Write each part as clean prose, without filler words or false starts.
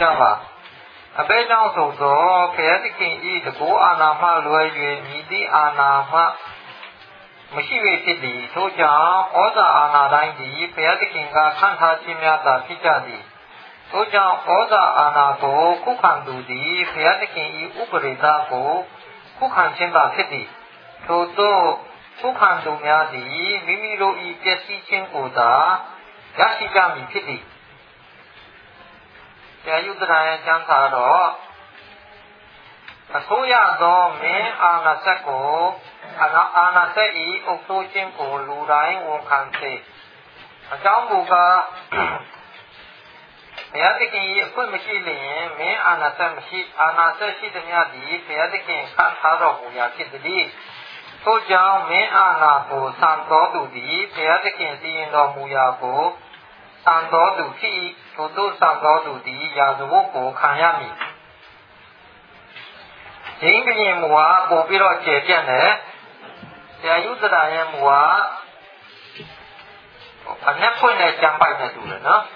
ကြပါအဘဲကြောင့်ဆိုတော့ဘုရားသခင်ဤတကူအာနာမှလွယ်၍မြည်သည့်အာနာမှမရှိ၍ဖြစ်သည်ထို့ကြောင့်ဩဇာအာဏာတိုင်းသည်ဘုရားသခင်ကခန့်ထားခြင်းများသာဖြစ်ကြသည်ထို့ကြောင့်ဩဇာအာဏာကိုခုခံသူသည်ဘုရားသခင်၏ဥပရိသကိုခုခံခြင်းသာဖြစ်သည်ထို့သောခုခံသူများသည်မိမိတို့၏ပျက်စီးခြင်းကိုသာရရှိကြမည်ဖြစ်သည်ကျေယုတရာယကျမ်းစာတော့အစိုးရသောမင်းအာဏာစက်ကိုအာဏာစက်၏အုပ်စိုးခြင်းကိုလူတိုင်းဝန်ခံစေအကြောင်းမူကားဘုရားသခင်၏အခွင့်မရှိလျင်မင်းအာဏာစက်မရှိအာဏာစက်ရှိသည်များသည်ဘုရားသခင်ခန့်ထားတော်မူရာဖြစ်သည်ထို့ကြောင့်မင်းအာဏာကိုစံတော်သူသည်ဘုရားသခင်စီရင်တော်မူရာကိုစံတော်သူဖြစ်၏ထို့သောစံတော်သူသည်ရာဇဝတ်ကိုခံရမည်ဒိဋ္ဌိရင်မူဟာပို့ပြီးတော့ကျေပြန့်တယ်ဆရာယုဒရာရဲ့မူဟာအနက်ဖွင့်တဲ့ကြံပိုက်နဲ့တူတယ်နော်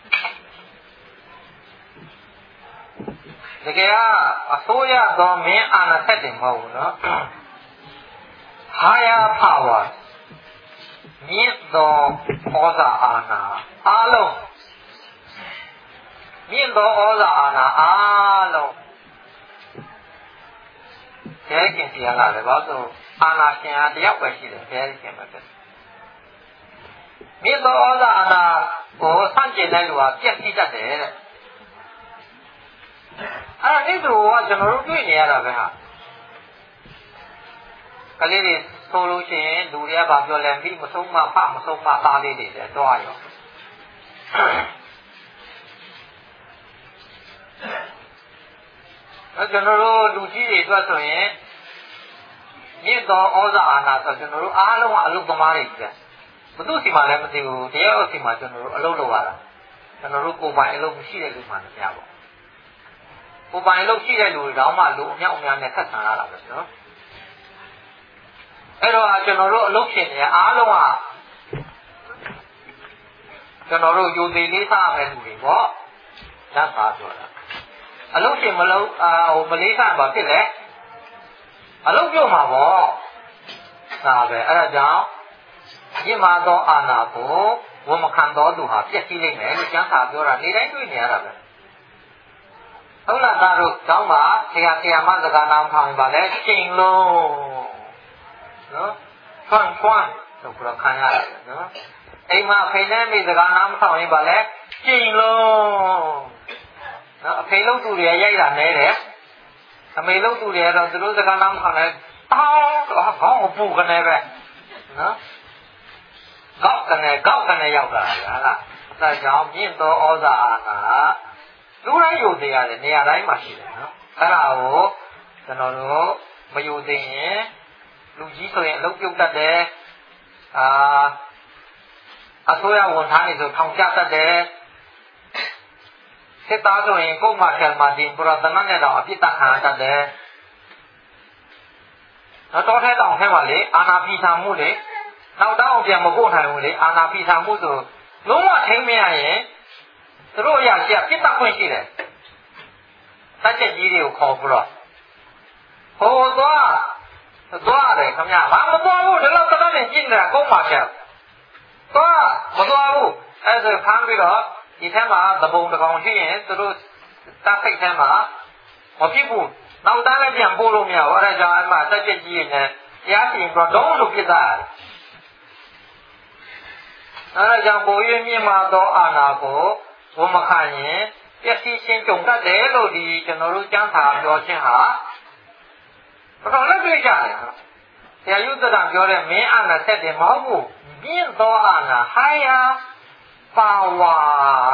တကယ်ကအစိုးရသောမင်းအာဏာစက်တယ်မဟုတ်ဘူးနော် higher power မြင့်သောဩဇာအာဏာအားလုံးမြင့်သောဩဇာအာဏာအားလုံးဘုရားရှင်စီရင်လာတယ်ဘာလို့အာဏာရှင်ဟာတယောက်ပဲရှိတယ်ဘုရားရှင်ပဲမြင့်သောဩဇာအာဏာကိုဆန့်ကျင်တဲ့လူဟာပြည့်စည်တတ်တယ်တဲ့အဲ့ဒါဒီလိုကကျွန်တော်တို့တွေ့နေရတာပဲဟာကလေးတွေဆိုလို့ရှိရင်လူတွေကဘာပြောလဲမိမဆုံးမဖမဆုံးမသားလေးတွေလည်းတွားရောကျွန်တော်တို့လူကြီးတွေအတွက်ဆိုရင်မြင့်သောဩဇာအာဏာဆိုကျွန်တော်တို့အားလုံးကအလုပ်သမားတွေကြီးတယ်ဘုသူစီမှာလည်းမသိဘူးတရားဥစီမှာကျွန်တော်တို့အလုပ်လုပ်ရတာကျွန်တော်တို့ကိုယ်ပိုင်အလုပ်မရှိတဲ့လူမှလည်းမရပါဘူးကိုယ်ပိုင်အလုပ်ရှိတဲ့လူတွေတောင်မှလူအမြောက်အများနဲ့ဆက်ဆံရတာပဲနော်အဲ့တော့ကျွန်တော်တို့အလုပ်ရှင်တွေအားလုံးကကျွန်တော်တို့ယူသေးလေးစားရမယ့်လူတွေပေါ့ဓာတ်ပါပြောတာအလုပ်ရှင်မလုပ်မလေးစားပါဖြစ်လေအလုပ်ပြုတ်မှာပေါ့ဒါပဲအဲ့ဒါကြောင့်မြင့်မာသောအာဏာကိုဝန်မခံတော်သူဟာပြည့်စည်လိမ့်မယ်လို့ကျမ်းစာပြောတာနေတိုင်းတွေ့နေရတာပဲဟုတ်လားသားတို့ကျောင်းမှာဆရာမစကားနားထောင်ပါလေချိန်လုံးနော်ထွန်းလို့ပြောခံရတယ်နော်အိမ်မှာဖိနေမိစကားနားမထောင်ရင်ပါလေချိန်လုံးနော်အဖေလို့သူတွေရိုက်တာနဲတယ်အမေလို့သူတွေတော့သူတို့စကားနားမထောင်လဲတောင်းတော့ခေါင်းအပူကနေပဲနော်ကောက်ကနေရောက်လာတယ်ဟာလားအဲဒါကြောင့်မြင့်သောဩဇာအာဏာလူတိုင်းယူသေးရတယ်နေရာတိုင်းမှာရှိတယ်နော်အဲ့ဒါကိုကျွန်တော်တို့မယူသေးရင်လူကြီးဆိုရင်အလုပ်ပြုတ်တတ်တယ်အစိုးရဝန်ထမ်းတွေဆိုထောင်ကျတတ်တယ်စစ်သားဆိုရင်ကိုယ်မှဆယ်မှာတင်ပရဒနာနဲ့တော့အပြစ်တခံတတ်တယ်တော့ထဲတောင်ထဲမှာလေအာနာပိသံမှုလေနောက်တောင်ပြန်မပို့နိုင်ဘူးလေအာနာပိသံမှုဆိုလုံးဝထိမ့်မရရင်သူတို့အရာရှိပြစ်တတ်ခွင့်ရှိတယ်တက်ချက်ကြီးတွေကိုခေါ်ပြီးတော့ဟိုသွားတယ်ခင်ဗျာဘာမသွားဘူးဒီလောက်တတ်နေကြည့်နေတာကိုယ်မှဆယ်သွားမသွားဘူးအဲ့ဒါဖမ်းပြီးတော့ဒီထဲမှာသဘုံတစ်ကောင်ရှိရင်သူတို့တက်ဖိတ်ထဲမှာမဖြစ်ဘူးနောက်တန်းလည်းပြန်ပို့လို့မရဘူးအဲ့ဒါကြောင့်အဲ့မှာတက်ချက်ကြီးနဲ့တရားစီရင်တော့လုံးလို့ဖြစ်သွားတယ်အဲ့ဒါကြောင့်ပို၍မြင့်မာသောအာဏာကိုဝန်မခံရင်ပျက်စီးခြင်းကြုံတတ်တယ်လို့ဒီကျွန်တော်တို့ကျမ်းစာပြောခြင်းဟာတော်တော်လေးတွေ့ကြတယ်နော်ဆရာယုဒ္ဓတံပြောတဲ့မင်းအာဏာဆက်တယ်မဟုတ်ဘူးမြင့်သောအာဏာ higher power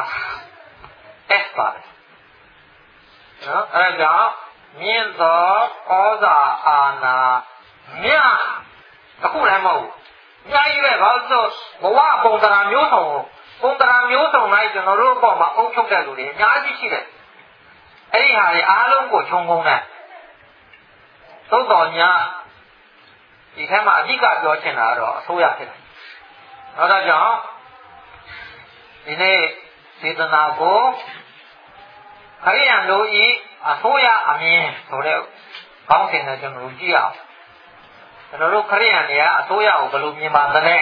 ပါတယ်နော်အဲ့ဒါကြောင့်မြင့်သောဩဇာအာဏာမြတ်အခုလည်းမဟုတ်ဘူးအများကြီးပဲဘာလို့ဘဝပုံတရာမျိုးစုံလိုက်ကျွန်တော်တို့အပေါ်မှာအုပ်ချုပ်တဲ့လူတွေအများကြီးရှိတယ်အဲ့ဒီဟာတွေအားလုံးကိုခြုံငုံတယ်သို့တော်ညာဒီထဲမှာအဓိကပြောချင်တာကတော့အစိုးရဖြစ်တယ်။ဒါကြောင့်ဒီနေ့စေတနာကိုခရိယန်တို့ဤအစိုးရအမြင်ဆိုတဲ့ကောင်းစဉ်နဲ့ကျွန်တော်တို့ကြည့်အောင်ကျွန်တော်တို့ခရိယန်တွေကအစိုးရကိုဘယ်လိုမြင်ပါသလဲ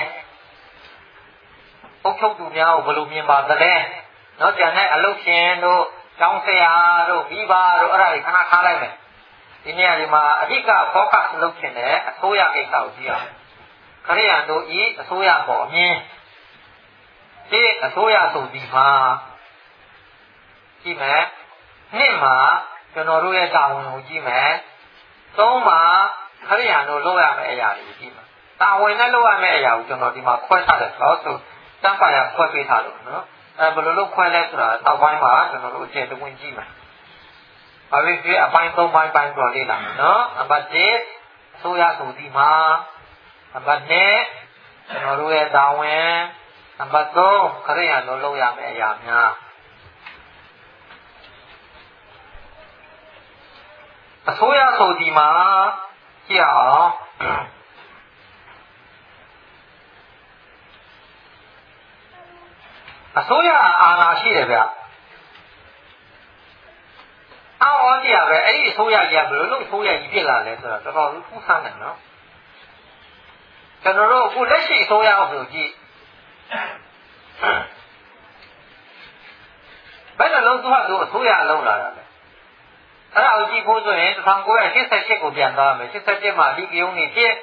ပုတ်ချုပ်သူများကိုဘယ်လိုမြင်ပါသလဲနော်ကျန်တဲ့အလုပ်ရှင်တို့ကျောင်းဆရာတို့မိဘတို့အဲ့ဒါတွေခဏထားလိုက်မယ်ဒီနေရာဒီမှာအဓိက focus လုပ်ခြင်းနဲ့အစိုးရကိစ္စကိုကြည့်အောင်ခရိယန်တို့ဤအစိုးရပေါ်အမြင်ဒီအစိုးရဆိုဒီမှာကြည့်မယ်နှစ်မှာကျွန်တော်တို့ရဲ့တာဝန်ကိုကြည့်မယ်သုံးမှာခရိယန်တို့လုပ်ရမယ့်အရာတွေကိုကြည့်မယ်တာဝန်နဲ့လုပ်ရမယ့်အရာကိုကျွန်တော်ဒီမှာခွဲထားတယ်ဆိုတော့တန်ပါရခွဲပေးထားလို့နော်ဘယ်လိုလုပ်ခွဲလဲဆိုတာတောက်ပိုင်းမှာကျွန်တော်တို့အကျယ်တဝင်းကြည့်မယ်ဘာဖြစ်ဖြစ်အပိုင်း၃ပိုင်းပိုင်းတော့လေ့လာမယ်နော်အပတ်၁အစိုးရဆိုဒီမှာအပတ်၂ကျွန်တော်တို့ရဲ့တာဝန်အပတ်၃ခရိယန်တို့လုပ်ရမယ့်အရာများအစိုးရဆိုဒီမှာကြည့်အောင်အစိုးရအာဏာရှိတယ်ဗျအော်ကြည့်ရပဲအဲ့ဒီအစိုးရကြီးကဘယ်လိုလုပ်အစိုးရကြီးဖြစ်လာလဲဆိုတော့တော်တော်ထူးဆန်းတယ်နော်ကျွန်တော်တို့အခုလက်ရှိအစိုးရကိုကြည့်ဘယ်လိုလုပ်သူအစိုးရလုပ်လာတာလဲအဲ့ဒါကိုကြည့်ဖို့ဆိုရင်1988ကိုပြန်သွားမယ်87မှာအဓိကရုဏ်းနေဖြစ်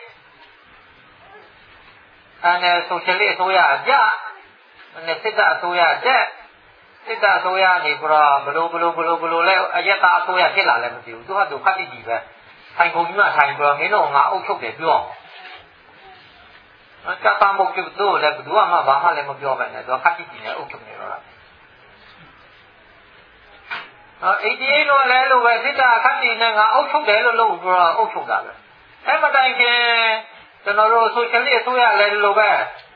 အဲ့ဆိုရှယ်လစ်အစိုးရအကြနဲ့စစ်တပ်အစိုးရတက်စစ်တပ်အစိုးရနေပြီးတော့ဘလို့လဲအယက်သားအစိုးရဖြစ်လာလည်းမသိဘူးသူကသူခက်တိကြီးပဲထိုင်ခုံကြီးမှထိုင်ပြီးတော့မင်းတို့ငါအုပ်ချုပ်တယ်ပြောစက်ပံမုတ်ကျတို့လည်းဘယ်သူမှဘာမှလည်းမပြောပဲနဲ့သူခက်တိကြီးနဲ့အုပ်ချုပ်နေတော့တာ88တော့လဲလို့ပဲစစ်တပ်ခက်တိနဲ့ငါအုပ်ချုပ်တယ်လို့လို့ပြောတော့အုပ်ချုပ်တာပဲအဲ့မတိုင်ခင်ကျွန်တော်တို့ဆိုရှယ်လစ်အစိုးရလည်းလို့ပဲ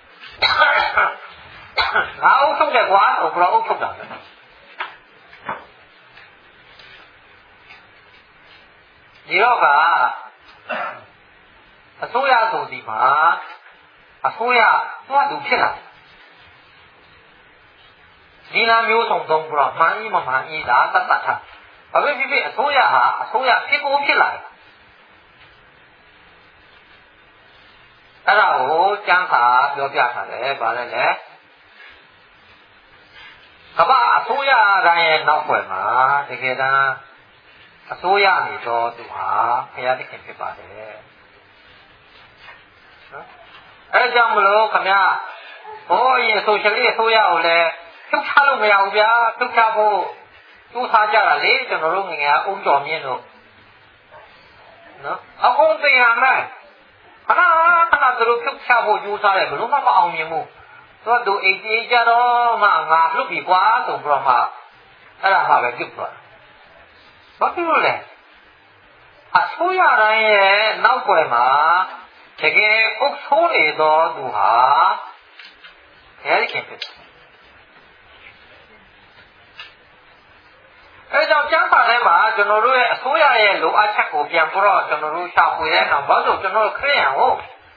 ငါအုပ်ချုပ်တယ်ကွာဆိုတော့အုပ်ချုပ်တာပဲဒီတော့ကအစိုးရဆိုဒီမှာအစိုးရသူဖြစ်လာဒီနာမျိုးစုံသုံးပြီးတော့မှန်ကြီးမမှန်ကြီးဒါသတ်ထားဘာပဲဖြစ်ဖြစ်အစိုးရဟာအစိုးရဖြစ်ကိုဖြစ်လာတယ်အဲ့ဒါကိုကျမ်းစာပြောပြထားတယ်ဗါလဲလေကမ္ဘာအစိုးရတိုင်းရဲ့နောက်ွယ်မှာတကယ်တမ်းအစိုးရနေတော့သူဟာဘုရားသခင်ဖြစ်ပါတယ်နော်အဲကြောင့်မလို့ခင်ဗျာဘောရင်ဆိုရှယ်လစ်အစိုးရကိုလည်းထုတ်ချလို့မရဘူးဗျာထုတ်ချဖို့သူ့စားကြတာလေကျွန်တော်တို့ငယ်ကအုံတော်မြင့်တို့နော်အုံသိရမယ်ခဏသူတို့ထုတ်ချဖို့ကြိုးစားတယ်ဘလို့မှမအောင်မြင်ဘူးသူ88ကြတော့မှငါလှုပ်ပြီကွာဆိုပြီးတော့မှအဲ့ဒါမှပဲပြုတ်သွားဘာဖြစ်လို့လဲအစိုးရတိုင်းရဲ့နောက်ွယ်မှာတကယ်အုပ်ဆိုးနေတော့သူဟာဘယ်လိုဖြစ်လဲအဲကြောင့်ကျမ်းစာထဲမှာကျွန်တော်တို့ရဲ့အစိုးရရဲ့လိုအပ်ချက်ကိုပြန်ပြီးတော့ကျွန်တော်တို့ရှာဖွေတဲ့အခါဘာလို့ကျွန်တော်တို့ခရစ်ယာန်ကို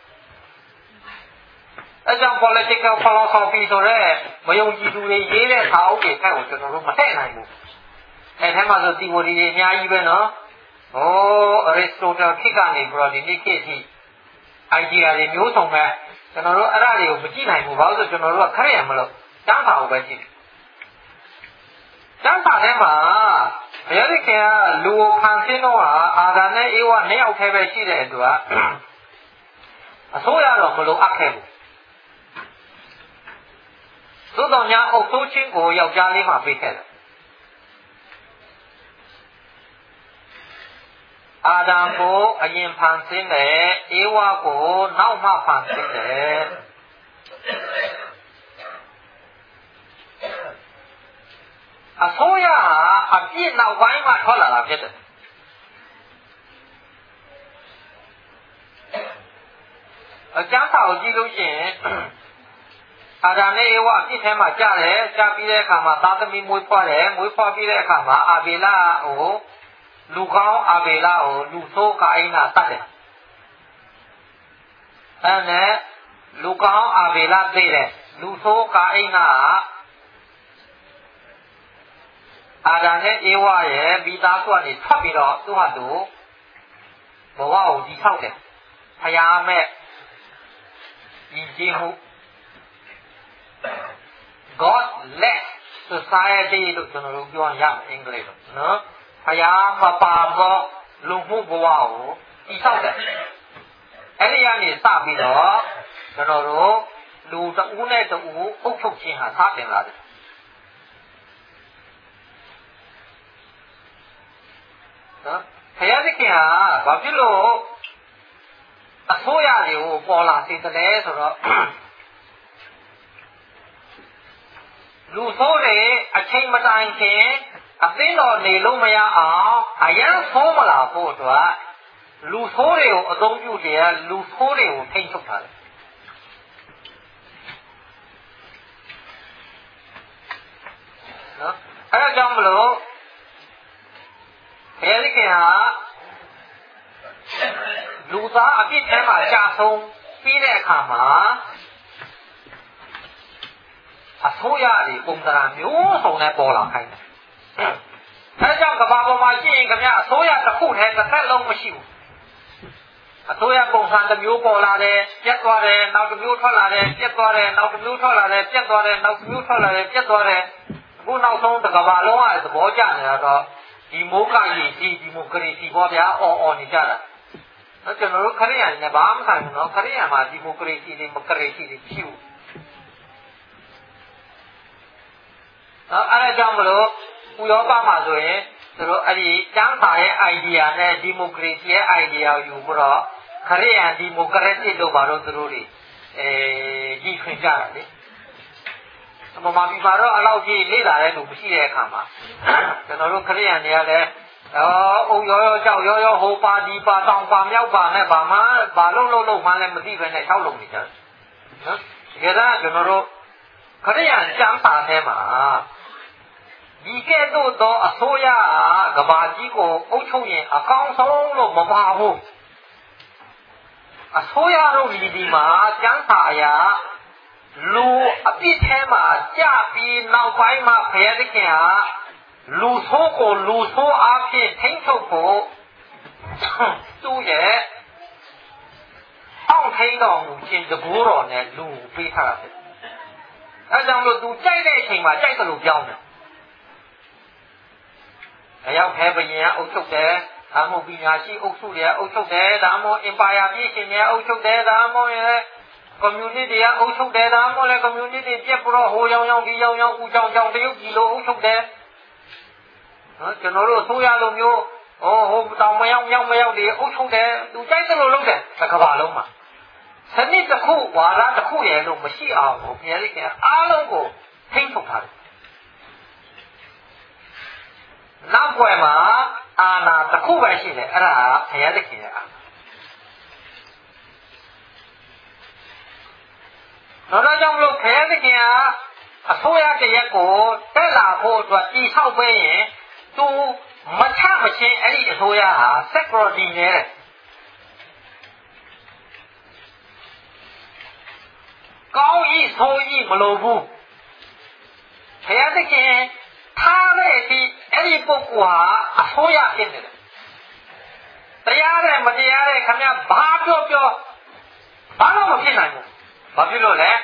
အဲကြောင့် political philosophy ဆိုတဲ့မယုံကြည်သူတွေရေးတဲ့စာအုပ်တွေဖက်ကိုကျွန်တော်တို့မထည့်နိုင်ဘူးအဲထဲမှာဆိုတီမိုတီတွေအများကြီးပဲနော်အရစ်စတိုတယ်ခေတ်ကနေပြီးတော့ဒီနေ့ခေတ်အထိ idea တွေမျိုးစုံပဲကျွန်တော်တို့အဲ့ဒါတွေကိုမကြည့်နိုင်ဘူးဘာလို့ဆိုကျွန်တော်တို့ကခရစ်ယာန်မလို့ကျမ်းစာကိုပဲကြည့်ကျမ်းစာထဲမှာဘုရားသခင်ကလူကိုဖန်ဆင်းတော့အာဒါနဲ့ဧဝနှစ်ယောက်တည်းပဲရှိတဲ့အတွက်အစိုးရတော့မလိုအပ်ခဲ့ဘူးသို့တော်များအုပ်ဆိုးခြင်းကိုယောက်ျားလေးမှပေးခဲ့တယ်အာဒံကိုအရင်ဖန်ဆင်းတယ်ဧဝကိုနောက်မှဖန်ဆင်းတယ်အစိုးရအပြည့်နောက်ပိုင်းမှထွက်လာတာဖြစ်တယ်အကျမ်းစာကိုကြည့်လို့ရှိရင်အာဒါနဲ့ဧဝအပြစ်ထဲမှာကြားတယ်ကြားပြီးတဲ့အခါမှာသားသမီးမွေးဖွားတယ်မွေးဖွားပြီးတဲ့အခါမှာအာဘေလကိုလူကောင်းအာဘေလကိုလူဆိုးကာအိနာတတ်တယ်အဲ့နဲ့လူကောင်းအာဘေလသိတယ်လူဆိုးကာအိနာဒါနဲ့အေဝရဲ့မိသားစုကနေထွက်ပြီးတော့သူ့ဟာသူဘဝကိုတည်ဆောက်တယ်ဖယားမဲ့ဒီကြည့်မှု God led society လို့ကျွန်တော်တို့ပြောရအင်္ဂလိပ်လို့နော်ဖယားမပါတော့လူမှုဘဝကိုတည်ဆောက်တယ်အဲ့ဒီကနေစပြီးတော့ကျွန်တော်တို့လူတဦးနဲ့တဦးအုပ်ချုပ်ခြင်းဟာစတင်လာတယ်နော်ဖယားသခင်ဟာဘာဖြစ်လို့အစိုးရတွေကိုပေါ်လာစေတယ်ဆိုတော့လူဆိုးတွေအချိန်မတိုင်ခင်အသိတော်နေလို့မရအောင်အရန်ဆိုးမလာဖို့အတွက်လူဆိုးတွေကိုအသုံးပြုတယ်လူဆိုးတွေကိုထိန်းချုပ်ထားတယ်နော်အဲဒါကြောင့်မလို့ဘယ်လိုကလူသားအပြစ်ထဲမှာကြာဆုံးပြီးတဲ့အခါမှာအဆိုးရတွေပုံစံမျိုးစုံနဲ့ပေါ်လာခိုင်းတယ်အဲကြောင့်ကဘာပေါ်မှာရှိရင်ခင်ဗျအဆိုးရတစ်ခုတည်းတစ်သက်လုံးမရှိဘူးအဆိုးရပုံစံတစ်မျိုးပေါ်လာတယ်ပြတ်သွားတယ်နောက်တစ်မျိုးထွက်လာတယ်ပြတ်သွားတယ်နောက်တစ်မျိုးထွက်လာတယ်ပြတ်သွားတယ်နောက်တစ်မျိုးထွက်လာတယ်ပြတ်သွားတယ်အခုနောက်ဆုံးတစ်ကဘာလုံးကသဘောကျနေတာတော့ဒီမိုးကကြီးဒီမိုကရေစီပေါ်ဗျာအော်နေကြတာနော်ကျွန်တော်တို့ခရိယာနဲ့ဘာမှမဆိုင်ဘူးနော်ခရိယာမှာဒီမိုကရေစီတွေမကရေစီတွေရှိဘူးအဲ့ဒါကြောင့်မလို့ဥရောပမှာဆိုရင်သူတို့အဲ့ဒီကျမ်းစာရဲ့ idea နဲ့ဒီမိုကရေစီရဲ့ idea ကိုယူပြီးတော့ခရိယာဒီမိုကရက်တစ်တို့ဘာလို့သူတို့တွေကြီးခွင်ကြတာလေအမှန်မှန်ပါတော့အလောက်ကြီးလေ့လာတဲ့လူမရှိတဲ့အခါမှာကျွန်တော်တို့ခရိယာတွေကလည်းအုံရောကြောက်ရောဟိုပါဒီပါတောင်ပါမြောက်ပါနဲ့ဘာမှဘာလုံးမှလည်းမသိပဲနဲ့၆လုံးနေကြတယ်နော်တကယ်တော့ကျွန်တော်တို့ခရိယာကျမ်းစာထဲမှာဒီကဲ့သို့သောအစိုးရကဘာကြီးကိုအုပ်ချုပ်ရင်အကောင်းဆုံးလို့မပါဘူးအစိုးရတို့ဒီမှာကျမ်းစာအရာလူအပြစ်ထဲမှာကြပြီးနောက်ပိုင်းမှာဘုရားသခင်ဟာလူဆိုးကိုလူဆိုးအားဖြင့်ထိန်းချုပ်ဖို့သူ့ရဲ့အောက်ထိန်းတော်မူခြင်းတကူတော်နဲ့လူပေးထားတယ်အဲကြောင့်လို့သူကြိုက်တဲ့အချိန်မှာကြိုက်တယ်လို့ပြောင်းတယ်အရောက်ခဲဘယင်ကအုပ်ချုပ်တယ်ဒါမှမဟုတ်ပညာရှိအုပ်စုတွေကအုပ်ချုပ်တယ်ဒါမှမဟုတ် empire ပြည့်ရှင်တွေကအုပ်ချုပ်တယ်ဒါမှမဟုတ် community ကအုပ်ချုပ်တယ်ဒါမှမဟုတ် community ပြက်ပြီးတော့ဟိုရောင်ဒီရောင်ဦးကြောင်တရုတ်ကြီးလိုအုပ်ချုပ်တယ်နော်ကျွန်တော်တို့အစိုးရလိုမျိုးဟိုတောင်မရောက်မြောက်မရောက်တွေအုပ်ချုပ်တယ်သူကြိုက်တယ်လို့လုပ်တယ်တစ်ကမ္ဘာလုံးမှာစနစ်တစ်ခုဝါဒတစ်ခုရဲ့လို့မရှိအောင်ဘုရားရှင်အားလုံးကိုထိန်းချုပ်ထားတယ်နောက်ွယ်မှာအာဏာတစ်ခုပဲရှိတယ်အဲ့ဒါဘုရားသခင်ရဲ့အာဏာတော့ကြောင့်မလို့ဘုရားသခင်ကအစိုးရတရက်ကိုတက်လာဖို့အတွက်တည်ဆောက်ပေးရင်သူမချမချင်းအဲ့ဒီအစိုးရဟာ security နဲ့ကောင်းကြီးဆိုးကြီးမလို့ဘူးဘုရားသခင်ထားတဲ့အထိအဲ့ဒီပုဂ္ဂိုလ်ဟာအစိုးရဖြစ်နေတယ်တရားတယ်မတရားတယ်ခင်ဗျာဘာပြောဘာမှမဖြစ်နိုင်ဘူးဘာဖြစ်လို့လဲ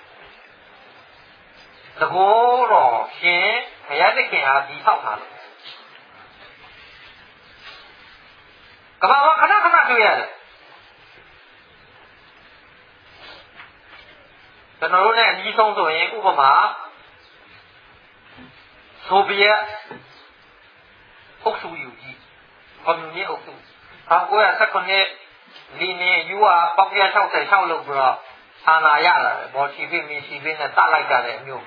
သဘောတော်ရှင်ဘုရားသခင်ဟာဒီဆောက်ထားလို့ကမ္ဘာမှာခဏတွေ့ရတယ်ကျွန်တော်တို့နဲ့အကြီးဆုံးဆိုရင်ဥပမာဆိုဗီယက်အုပ်စုယူကြီးကွန်မြူနစ်အုပ်စု1919လီနီယူဝါပေါက်ပြ66လို့ပြောတော့အာဏာရလာတယ်ဘော်ရှီဗစ်မီရှီဗစ်နဲ့တတ်လိုက်ကြတဲ့အမျိုး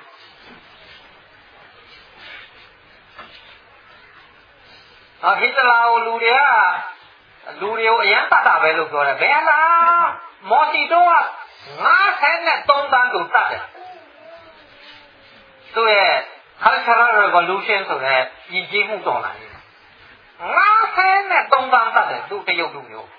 ဟစ်တလာကိုလူတွေကိုအရန်တတ်တာပဲလို့ပြောတယ်ဘယ်လားမော်စီတော့က53တန်းကိုတတ်တယ်သူရဲ့ cultural revolution ဆိုတဲ့ယဉ်ကျေးမှုတော်လာတယ်53တန်းတတ်တယ်သူတရုတ်လူမျိုး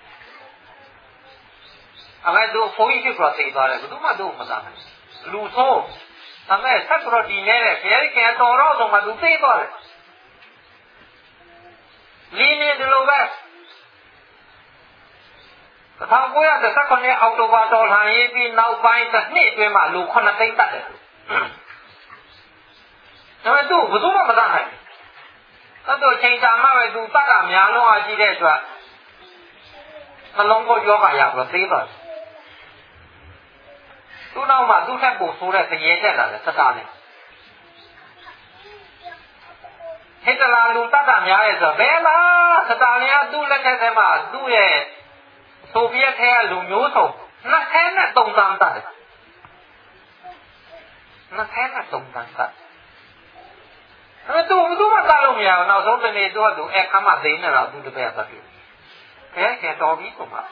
အမေတို့ဖိုးကြီးဖြစ်ပြီးသွားတယ်ဘယ်သူမှတို့မစားဘူးလူဆိုးအမေဆက်ပြီးတော့ဒီနေတဲ့ဘယ်ခင်တော်တော့မှသူသိသွားတယ် Lini dulu bes. Tahu gue ada sekolah Oktober tahun ini nau paling teknik tu emang lu kena tingkat itu. Tapi tu betul apa tak hay? Tapi cinta mana itu tak ada mialu aja deh tu. Kalau kau juga ya berarti tu. Tu nau mah tu saya butuh le sejenak lah sekarang. Itulah lu tak ada mialu tu. Bela sekarang tu le saya mah tu ye. Soviet hay luမျိုးစုံနှစ်ခဲနဲ့တုံတန်းတတ်တယ်နှစ်ခဲနဲ့တုံတန်းတတ်အဲ့တော့သူ့မတတ်လို့မရဘူးနောက်ဆုံးတနေ့သူကသူအခါမှသိနေတော့သူတပည့်တတ်ပြီခဲတော်ပြီဆိုမှ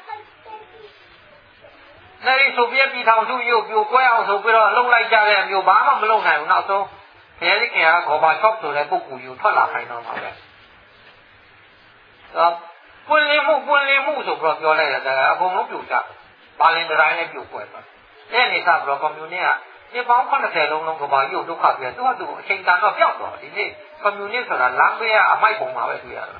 အဲ့ဒီဆိုဗီယက်ပြည်ထောင်စုရုပ်ပြိုကွဲအောင်ဆိုပြီးတော့လှုပ်လိုက်ကြတဲ့မျိုးဘာမှမလုပ်နိုင်ဘူးနောက်ဆုံးဘယ်ဒီခင်ကဂေါ်ဘာချော့ဆိုတဲ့ပုဂ္ဂိုလ်ယူထွက်လာခိုင်းတော့မှာပဲပွင့်လင်းမှုဆိုပြီးတော့ပြောလိုက်တယ်အကုန်လုံးပြိုကျပါလင်တိုင်းလည်းပြိုကွဲသွားအဲ့ဒီစပြီးတော့ကွန်မြူနစ်ကဒီပေါင်း80လုံးကဘာရုပ်ဒုက္ခပြသူကသူအချိန်တန်တော့ပျောက်သွားဒီနေ့ကွန်မြူနစ်ဆိုတာလမ်းဘေးကအမိုက်ပုံမှာပဲတွေ့ရတယ်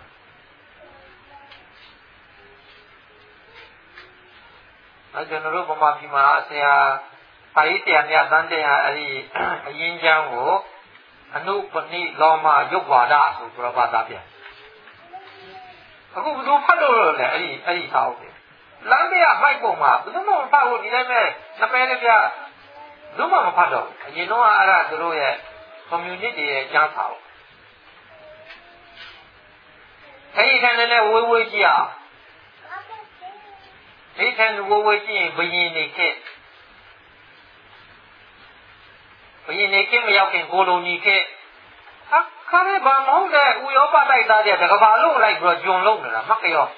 အဲ့ကျွန်တော်တို့ဗမာပြည်မှာဆရာပါဠိဆရာမြတ်တန်းတရားအဲ့ဒီအရင်းချမ်းကိုအနုပနိလောမယုတ်ဝါဒဆိုပြီးတော့ဘာသာပြန်အခုဘယ်လိုဖတ်လို့လဲအဲ့ဒီစာအုပ်တွေလမ်းဘေးကမိုက်ပုံမှာဘယ်လိုမှမဖတ်ဘူးဒီတိုင်းပဲနှစ်ပဲလေးပြဘယ်လိုမှမဖတ်တော့အရင်တော့အဲ့ဒါသူတို့ရဲ့ community ရဲ့ကျမ်းစာအုပ်အဲ့ဒီခံနဲ့ဝေးဝေးကြည့်အောင်ဒီခံဝေးဝေးကြည့်ရင်ဘယင်နေခဲ့မရောက်ခင်ကိုလိုနီခဲ့ခါရဲဘာမဟုတ်တဲ့ဥရောပတိုက်သားတဲ့တကဘာလုံးလိုက်ပြီးတော့ဂျွန်လုံးနေတာမကရော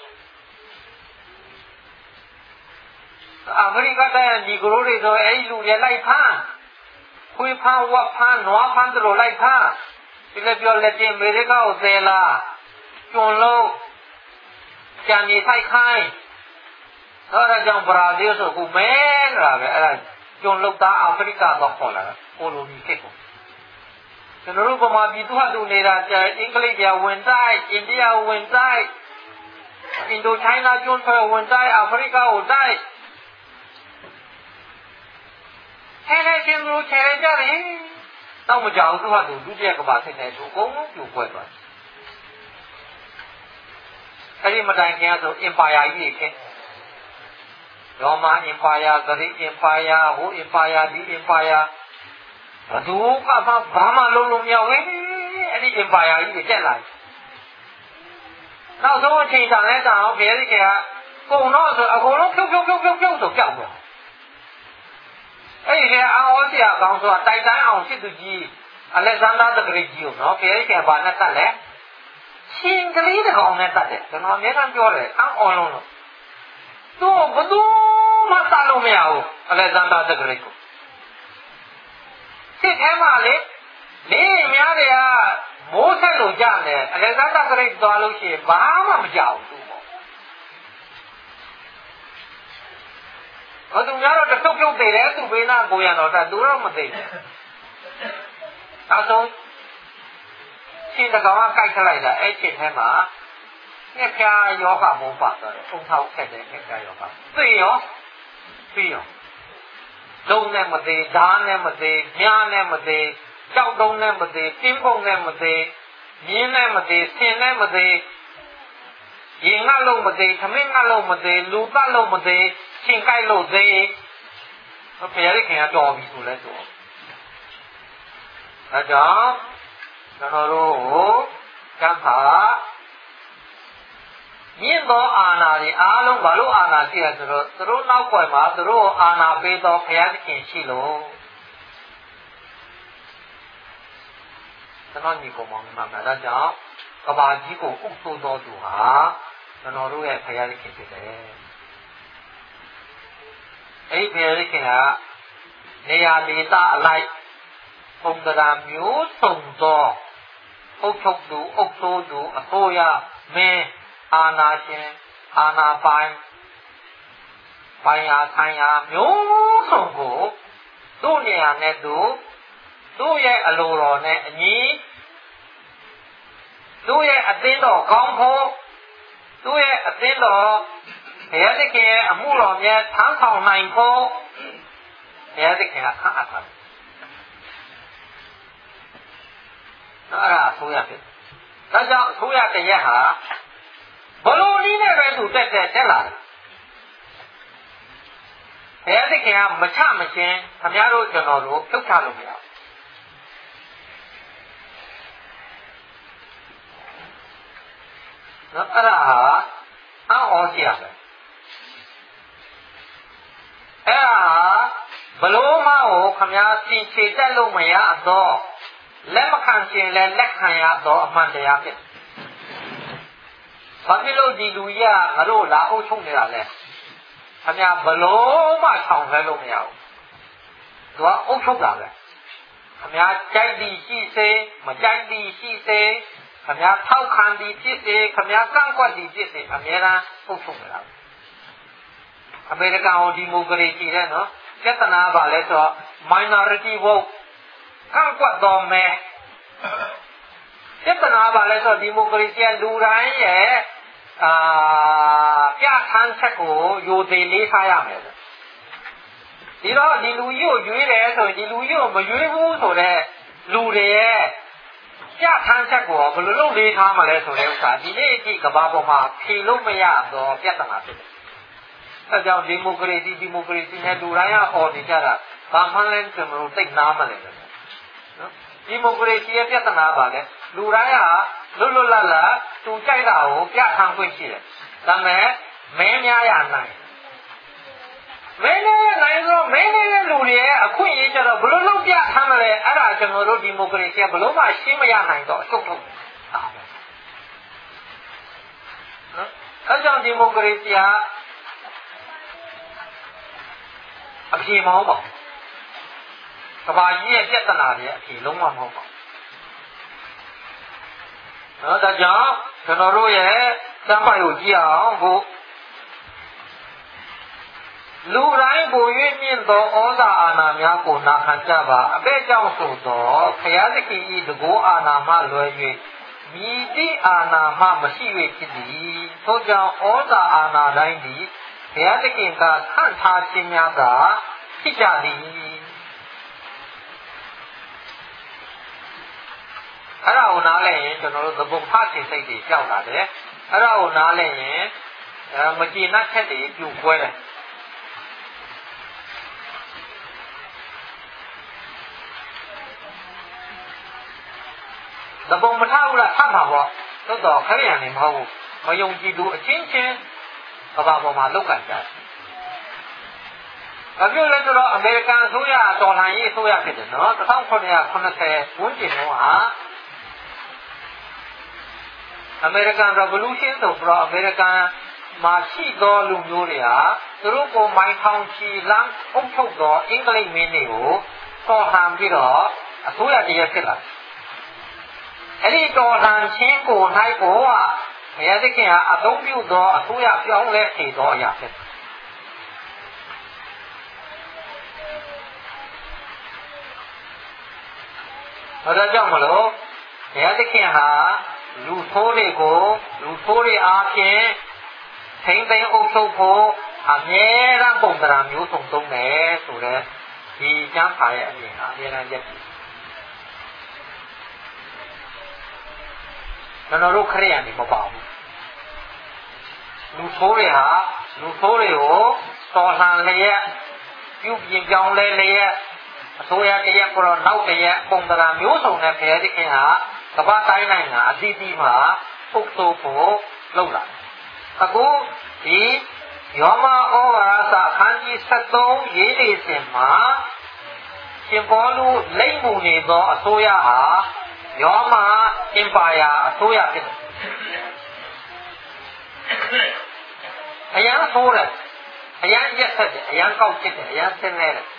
အမေရိကတဲ့ဒီဂရိုးတွေဆိုအဲ့ဒီလူတွေလိုက်ဖမ်းခွေးဖမ်းဝက်ဖမ်းနွားဖမ်းတို့လိုက်ဖမ်းဒီလိုပြောလက်တင်အမေရိကကိုဆယ်လာဂျွန်လုံးကြံနေဆိုင်ခိုင်းအဲ့ဒါကြောင့်ဘရာဇီးဆိုခုမဲနေတာပဲအဲ့ဒါဂျွန်လုံးသားအာဖရိကတော့ခေါ်လာတာကိုလိုနီခေတ်ကိုကျွန်တော်တို့ဗမာပြည်သူ့ဟာသူနေတာအင်္ဂလိပ်ပြဝင်တိုက်အိန္ဒိယဝင်တိုက်အင်ဒိုချိုင်းနာကျွန်းဖွဲ့ဝင်တိုက်အာဖရိကကိုတိုက်ဟဲ့လေချင်းတို့ချဲကြတယ်တော့မကြောက်သူ့ဟာသူဒုတိယကမ္ဘာစစ်တဲ့သူအကုန်လုံးပြိုကွဲသွားတယ်အဲ့ဒီမတိုင်ခင်ကဆိုအင်ပါယာကြီးခဲ့ရောမအင်ပါယာဂရိအင်ပါယာဟိုအင်ပါယာဒီအင်ပါယာဘသူကဘာမှလုံးလုံးမရဘူးအဲ့ဒီအင်ပါယာကြီးကိုတက်လာတယ်နောက်ဆုံးအချိန်တန်လဲတန်အောင်ဘယ်ဒီကကုံတော့ဆိုအကုန်လုံးဖြုတ်ဆိုကြောက်သွားအဲ့ဒီကအော်ဆရာကောင်းဆိုတာတိုက်တိုင်းအောင်ဖြစ်သူကြီးအလက်ဇန္ဒာတဂရိကြီးကိုနော်ဘယ်ဒီကဘာနဲ့တက်လဲရှင်ကလေးတကောင်နဲ့တက်တယ်ကျွန်တော်အများကြီးပြောတယ်အော်လုံးလို့သူဘသူမှတက်လို့မရဘူးအလက်ဇန္ဒာတဂရိကိုစစ်ထဲမှာလေနေများတွေကမိုးဆက်လို့ကြတယ်အလက်ဇန္ဒာဂရိတ်သွားလို့ရှိရင်ဘာမှမကြောက်ဘူးပေါ့သူများတော့တဆုပ်ပြုတ်သေးတယ်သူဘေးနာကိုရံတော့သူတော့မသိဘူးအဲဆိုရှင်တကောင်ကကြိုက်ထလိုက်တာအဲ့ချက်ထဲမှာငှက်ဖျားယောဂမိုးပါတော့ထုံထောက်ခက်တယ်ငှက်ဖျားယောဂသိရောလုံးနဲ့မသေးဓာတ်နဲ့မသေးမြားနဲ့မသေးကြောက်တုံးနဲ့မသေးတင်းပုံနဲ့မသေးမြင်းနဲ့မသေးဆင်နဲ့မသေးရင်ငှက်လုံးမသေးသမင်းငှက်လုံးမသေးလူပတ်လုံးမသေးရှင်ကြိုက်လို့သေးဘယ်ရခင်ကတော်ပြီဆိုလဲဆိုအဲကြောင့်ကျွန်တော်တို့ကံပါမြင့်သောအာဏာတွေအားလုံးဘာလို့အာဏာရှိလဲဆိုတော့သူတို့နောက်ွယ်မှာသူတို့အာဏာပေးသောဘုရားသခင်ရှိလို့ကျွန်တော်ညီကောင်မောင်မှာဒါကြောင့်ကဘာကြီးကိုဥပ္ပိုလ်တော်သူဟာကျွန်တော်တို့ရဲ့ဘုရားသခင်ဖြစ်တယ်အဲ့ဒီဘုရားသခင်ကနေရာဒေသအလိုက်ပုံသဏ္ဍာန်မျိုးစုံသောအုပ်ချုပ်သူအုပ်ဆိုးသူအစိုးရမင်းအာနာရှင်အာနာပိုင်ရာဆိုင်ရာမျိုးစုံကိုသူ့နေရာနဲ့သူ့ရဲ့အလိုတော်နဲ့အညီသူ့ရဲ့အသင်းတော်ကောင်းဖို့သူ့ရဲ့အသင်းတော်ဘုရားသခင်ရဲ့အမှုတော်များထမ်းဆောင်နိုင်ဖို့ဘုရားသခင်ကခန့်အပ်တာအဲ့ဒါအစိုးရဖြစ်ဒါကြောင့်အစိုးရတရက်ဟာဘလို့နည်းနဲ့ပဲသူတက်လာတယ်ဘုရားသခင်ကမချမချင်းခင်ဗျားတို့ကျွန်တော်တို့ဖြုတ်ချလို့မရဘူးနော်အဲ့ဒါဟာအော်စီရပဲအဲ့ဒါဘလို့မဟုတ်ခင်ဗျားစင်ချေတက်လို့မရတော့လက်မခံခြင်းလည်းလက်ခံရတော့အမှန်တရားဖြစ်ဘာဖြစ်လို့ဒီလူကြီးကငါတို့လာအုပ်ချုပ်နေတာလဲခင်ဗျားဘလို့မှဆောင်လဲလို့မရဘူးသူကအုပ်ချုပ်တာပဲခင်ဗျားကြိုက်သည်ရှိစေမကြိုက်သည်ရှိစေခင်ဗျားထောက်ခံသည်ဖြစ်စေခင်ဗျားကန့်ကွက်သည်ဖြစ်စေအများအားအုပ်ချုပ်နေတာအမေရိကန်ဟိုဒီမိုကရေစီတဲ့နော်ပြဿနာပါလဲဆိုတော့ minority vote ကန့်ကွက်တော်မယ်ပြဿနာပါလဲဆိုတော့ဒီမိုကရေစီလူတိုင်းရဲ့ပြဋ္ဌာန်းချက်ကိုယိုသေးလေးထားရမယ်ဒီတော့ဒီလူကြီးကိုရွေးတယ်ဆိုရင်ဒီလူကြီးကိုမရွေးဘူးဆိုတော့လူတွေရဲ့ပြဋ္ဌာန်းချက်ကိုဘယ်လိုလုပ်လေးထားမှလဲဆိုတဲ့ဥစ္စာဒီနေ့အထိကမ္ဘာပေါ်မှာဖြေလို့မရတော့ပြဿနာဖြစ်တယ်အဲကြောင့်ဒီမိုကရေစီနဲ့လူတိုင်းကအော်နေကြတာဘာမှလည်းကျွန်တော်တို့သိနားမလဲနော်ဒီမိုကရေစီရဲ့ပြဿနာပါလေလူတိုင်းဟာလွတ်လပ်သူကြိုက်တာကိုပြဋ္ဌာန်းခွင့်ရှိတယ်ဒါပေမဲ့မင်းများရနိုင်မင်းနဲ့နိုင်ဆိုမင်းနဲ့လူတွေရဲ့အခွင့်အရေးကျတော့ဘလို့လုံးပြထမ်းမလဲအဲ့ဒါကျွန်တော်တို့ဒီမိုကရေစီကဘလို့မှရှင်းမရနိုင်တော့အချုပ်ထုတ်တာပဲနော်အဲကြောင့်ဒီမိုကရေစီကအပြေမဟုတ်ပါဘူးကဘာကြီးရဲ့ပြဿနာတွေအပြေလုံးဝမဟုတ်ပါဘူးနော်ဒါကြောင့်ကျွန်တော်တို့ရဲ့စံပိုင်ကိုကြည့်အောင်ကိုလူတိုင်းကိုရွေးမြင့်သောဩဇာအာဏာများကိုနာခံကြပါအဘဲကြောင့်ဆိုသောဘုရားသခင်၏တကောအာဏာမှလွယ်၍မြည်သည့်အာဏာမှမရှိ၍ဖြစ်သည်ထို့ကြောင့်ဩဇာအာဏာတိုင်းသည်ဘုရားသခင်ကခန့်ထားခြင်းများသာဖြစ်ကြသည်အဲ့ဒါကိုနားလည်ရင်ကျွန်တော်တို့သဘောဖတ်ခြင်းစိတ်တွေကြောက်လာတယ်အဲ့ဒါကိုနားလည်ရင်မကျေနပ်ချက်တွေပြိုကွဲတယ်သဘောမထားဘူးလားထပ်ပါပေါ့သို့တော်ခရိယာနေမဟုတ်ဘူးမယုံကြည်သူအချင်းချင်းကဘာပေါ်မှာလောက်ကကြတယ်အပြုလည်းဆိုတော့အမေရိကန်အစိုးရတော်လှန်ရေးအစိုးရဖြစ်တယ်နော်1980ဝန်းကျင်တော့အမေရိကန် revolution ဆိုတော့အမေရိကန်မှာရှိသောလူမျိုးတွေဟာသူတို့ကိုမိုင်းထောင်ချီလမ်းအုပ်ချုပ်သောအင်္ဂလိပ်မင်းတွေကိုတော်လှန်ပြီးတော့အစိုးရတရက်ဖြစ်လာတယ်အဲ့ဒီတော်လှန်ခြင်းကို၌ကိုဘုရားသခင်ဟာအသုံးပြုသောအစိုးရပြောင်းလဲစေသောအရာဖြစ်တယ်ဒါကြောင့်မလို့ဘုရားသခင်ဟာလူဆိုးတွေအားဖြင့်ထိမ့်သိမ်းအုပ်ချုပ်ဖို့အမြဲတမ်းပုံသဏ္ဍာန်မျိုးစုံသုံးတယ်ဆိုတော့ဒီကျမ်းစာရဲ့အမြင်ဟာအမြဲတမ်းရက်တယ်ကျွန်တော်တို့ခရိယာန်တွေမပါဘူးလူဆိုးတွေကိုတော်လှန်လျက်ပြုပြင်ပြောင်းလဲလျက်အစိုးရတရက်ကိုတော့နောက်တရက်ပုံသဏ္ဍာန်မျိုးစုံနဲ့ဘုရားသခင်ဟာကမ္ဘာတိုင်းနိုင်ငံအသီးသီးမှာပုတ်ဆိုးဖို့လုပ်လာအခုဒီယောမဩဝါဒအခန်းကြီး73ရေးနေစဉ်မှာရှင်ပေါလုလိမ့်မှုနေသောအစိုးရဟာယောမအင်ပါယာအစိုးရဖြစ်တယ်အရန်ဆိုးတယ်အရန်ရက်ဆက်တယ်အရန်ကောက်ချစ်တယ်အရန်ဆင်းလဲတယ်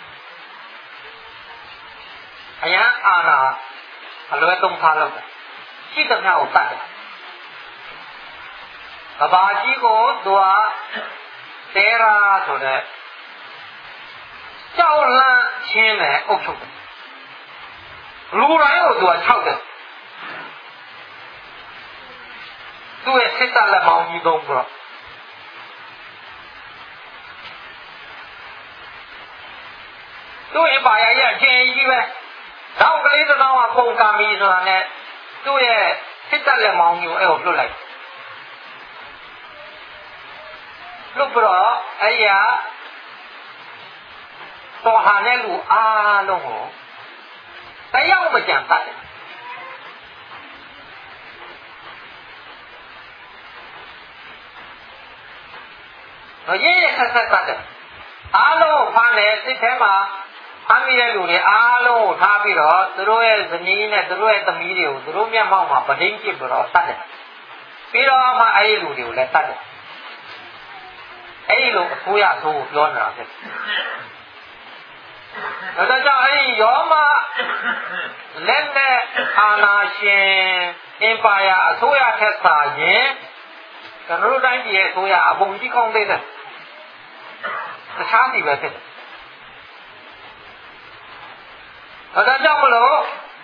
အရန်အာဏာအလွဲသုံးစားလုပ်တယ်ရှိတဲ့မြောက်ကိုတတ်တယ်ကဘာကြီးကိုသူကသေရာဆိုတဲ့ကြောက်လန့်ခြင်းနဲ့အုပ်ချုပ်တယ်လူတိုင်းကိုသူကခြောက်တယ်သူ့ရဲ့စစ်တပ်လက်မောင်းကြီးသုံးပြီးတော့သူ့အင်ပါယာရဲ့အချင်းကြီးပဲတောက်ကလေးတစ်တောင်းကပုံကံမီဆိုတာနဲ့သူ့ရဲ့စစ်တပ်လက်မောင်းကြီးကိုအဲ့ကိုလွတ်လိုက်လွတ်ပြီးတော့အဲ့ရတော်ဟာနဲ့လူအားလုံးကိုတရားမကြံတတ်တယ်ရင်းရဆက်ဆက်တတ်တယ်အားလုံးဖမ်းတယ်စစ်ထဲမှာဖမ်းမိတဲ့လူတွေအားလုံးကိုထားပြီးတော့သူတို့ရဲ့ဇနီးနဲ့သူတို့ရဲ့သမီးတွေကိုသူတို့မျက်မှောက်မှာပဒိန်းကျစ်ပြီးတော့တတ်တယ်ပြီးတော့မှအဲ့ဒီလူတွေကိုလည်းတတ်တယ်အဲ့ဒီလိုအစိုးရဆိုးကိုပြောနေတာဖြစ်တယ်ဒါကြောင့်အဲ့ဒီရောမလက်နဲ့အာနာရှင်အင်ပါယာအစိုးရထက်စာရင်ကျွန်တော်တို့တိုင်းပြည်ရဲ့အစိုးရအပုံကြီးကောင်းသေးတယ်တခြားစီပဲဖြစ်တယ်ဒါကြောင့်မလို့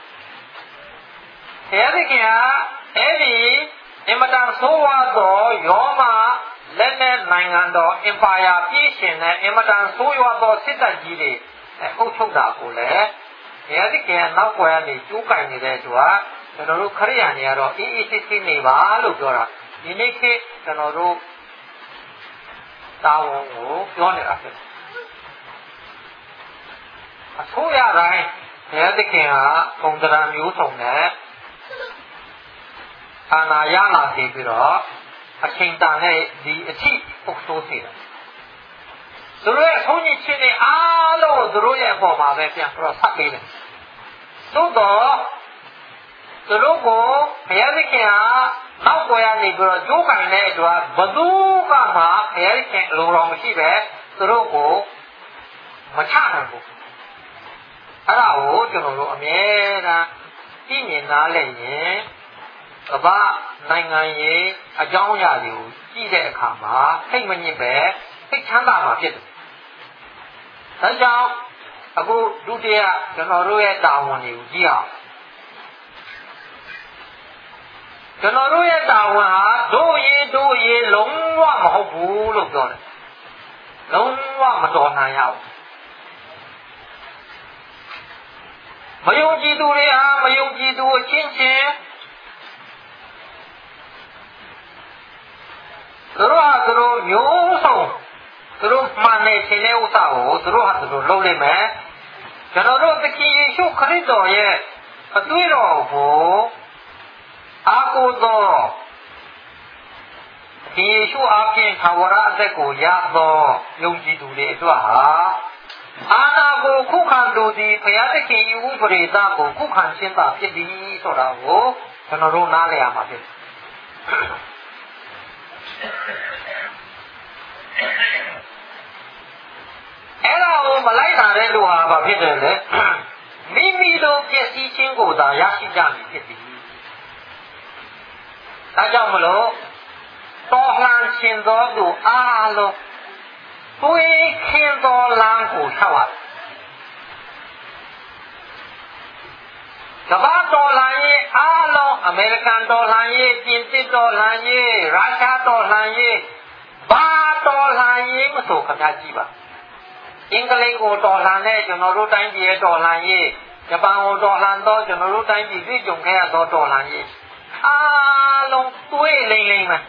ဘုရားသခင်ကအဲ့ဒီအင်မတန်ဆိုးဝါးသောရောမလက်နဲ့နိုင်ငံတော်အင်ပါယာပြည့်ရှင်တဲ့အင်မတန်ဆိုးရွားသောစစ်တပ်ကြီးတွေအုပ်ချုပ်တာကိုလည်းဘုရားသခင်နောက်ွယ်ကနေကျိုးကင်နေတဲ့သူကကျွန်တော်တို့ခရိယာတွေကတော့အေးအေးဆေးဆေးနေပါလို့ပြောတာဒီနေ့ခေတ်ကျွန်တော်တို့တာဝန်ကိုပြောနေတာဖြစ်တယ်အဆိုးရတိုင်းဘုရားသခင်ကပုံသဏ္ဍာန်မျိုးစုံနဲ့အာဏာရလာစေပြီးတော့အချိန်တန်နဲ့ဒီအထိပုတ်ဆိုးစေတယ်သူတို့ရဲ့ဘုန်းကြီးချင်းတွေအားလုံးသူတို့ရဲ့အပေါ်မှာပဲပြန်ပြီးတော့ဆက်ပေးတယ်သို့တော့သူတို့ကိုဘုရားသခင်ကနောက်ွယ်ရနေပြီးတော့ကြိုးကင်တဲ့အတွက်ဘသူကမှဘုရားသခင်အလိုတော်မရှိပဲသူတို့ကိုမချနိုင်ဘူးအဲ့ဒါကိုကျွန်တော်တို့အမြဲတမ်းသိမြင်နားလည်ရင်ကမ္ဘာနိုင်ငံရေးအကြောင်းအရာတွေကိုကြည့်တဲ့အခါမှာစိတ်မညစ်ပဲစိတ်ချမ်းသာမှာဖြစ်တယ်။ဒါကြောင့်အခုဒုတိယကျွန်တော်တို့ရဲ့တာဝန်တွေကိုကြည့်အောင်ကျွန်တော်တို့ရဲ့တာဝန်ဟာတို့ရေးလုံးဝမဟုတ်ဘူးလို့ပြောတယ်။လုံးဝမတော်နိုင်ရဘူး။မယုံကြည်သူတွေဟာမယုံကြည်သူအချင်းချင်းသူတို့ဟာသူတို့မျိုးစုံသူတို့မှန်နေခြင်းတဲ့ဥစ္စာကိုသူတို့ဟာသူတို့လုပ်လိုက်မယ်ကျွန်တော်တို့သခင်ယေရှုခရစ်တော်ရဲ့အသွေးတော်ကိုအားကိုးသောသခင်ယေရှုအားဖြင့်သာဝရအသက်ကိုရသောယုံကြည်သူတွေအတွက်ဟာအာနာကိုခုခံသူသည်ဘုရားသခင်၏ဥပဒေသားကိုခုခံခြင်းသာဖြစ်သည်ဆိုတာကိုကျွန်တော်တို့နားလည်ရမှာဖြစ်တယ်အဲ့ဒါကိုမလိုက်တာတဲ့လူဟာဘာဖြစ်တယ်လဲမိမိတို့ပြည့်စည်ခြင်းကိုသာရရှိကြမည်ဖြစ်သည်ဒါကြောင့်မလို့တော်လှန်ခြင်းသောသူအားလုံးသွေးခင်သောလမ်းကိုလျှောက်ရတယ်ကမ္ဘာတော်လှန်ရေးအားလုံးအမေရိကန်တော်လှန်ရေးပြင်သစ်တော်လှန်ရေးရုရှားတော်လှန်ရေးဘာတော်လှန်ရေးမဆိုခင်ဗျာကြည့်ပါအင်္ဂလိပ်ကိုတော်လှန်တဲ့ကျွန်တော်တို့တိုင်းပြည်ရဲ့တော်လှန်ရေးဂျပန်ကိုတော်လှန်တော့ကျွန်တော်တို့တိုင်းပြည်ပြည်ကြုံခဲ့ရသောတော်လှန်ရေးအားလုံးသွေးလိမ့်လိမ့်မယ်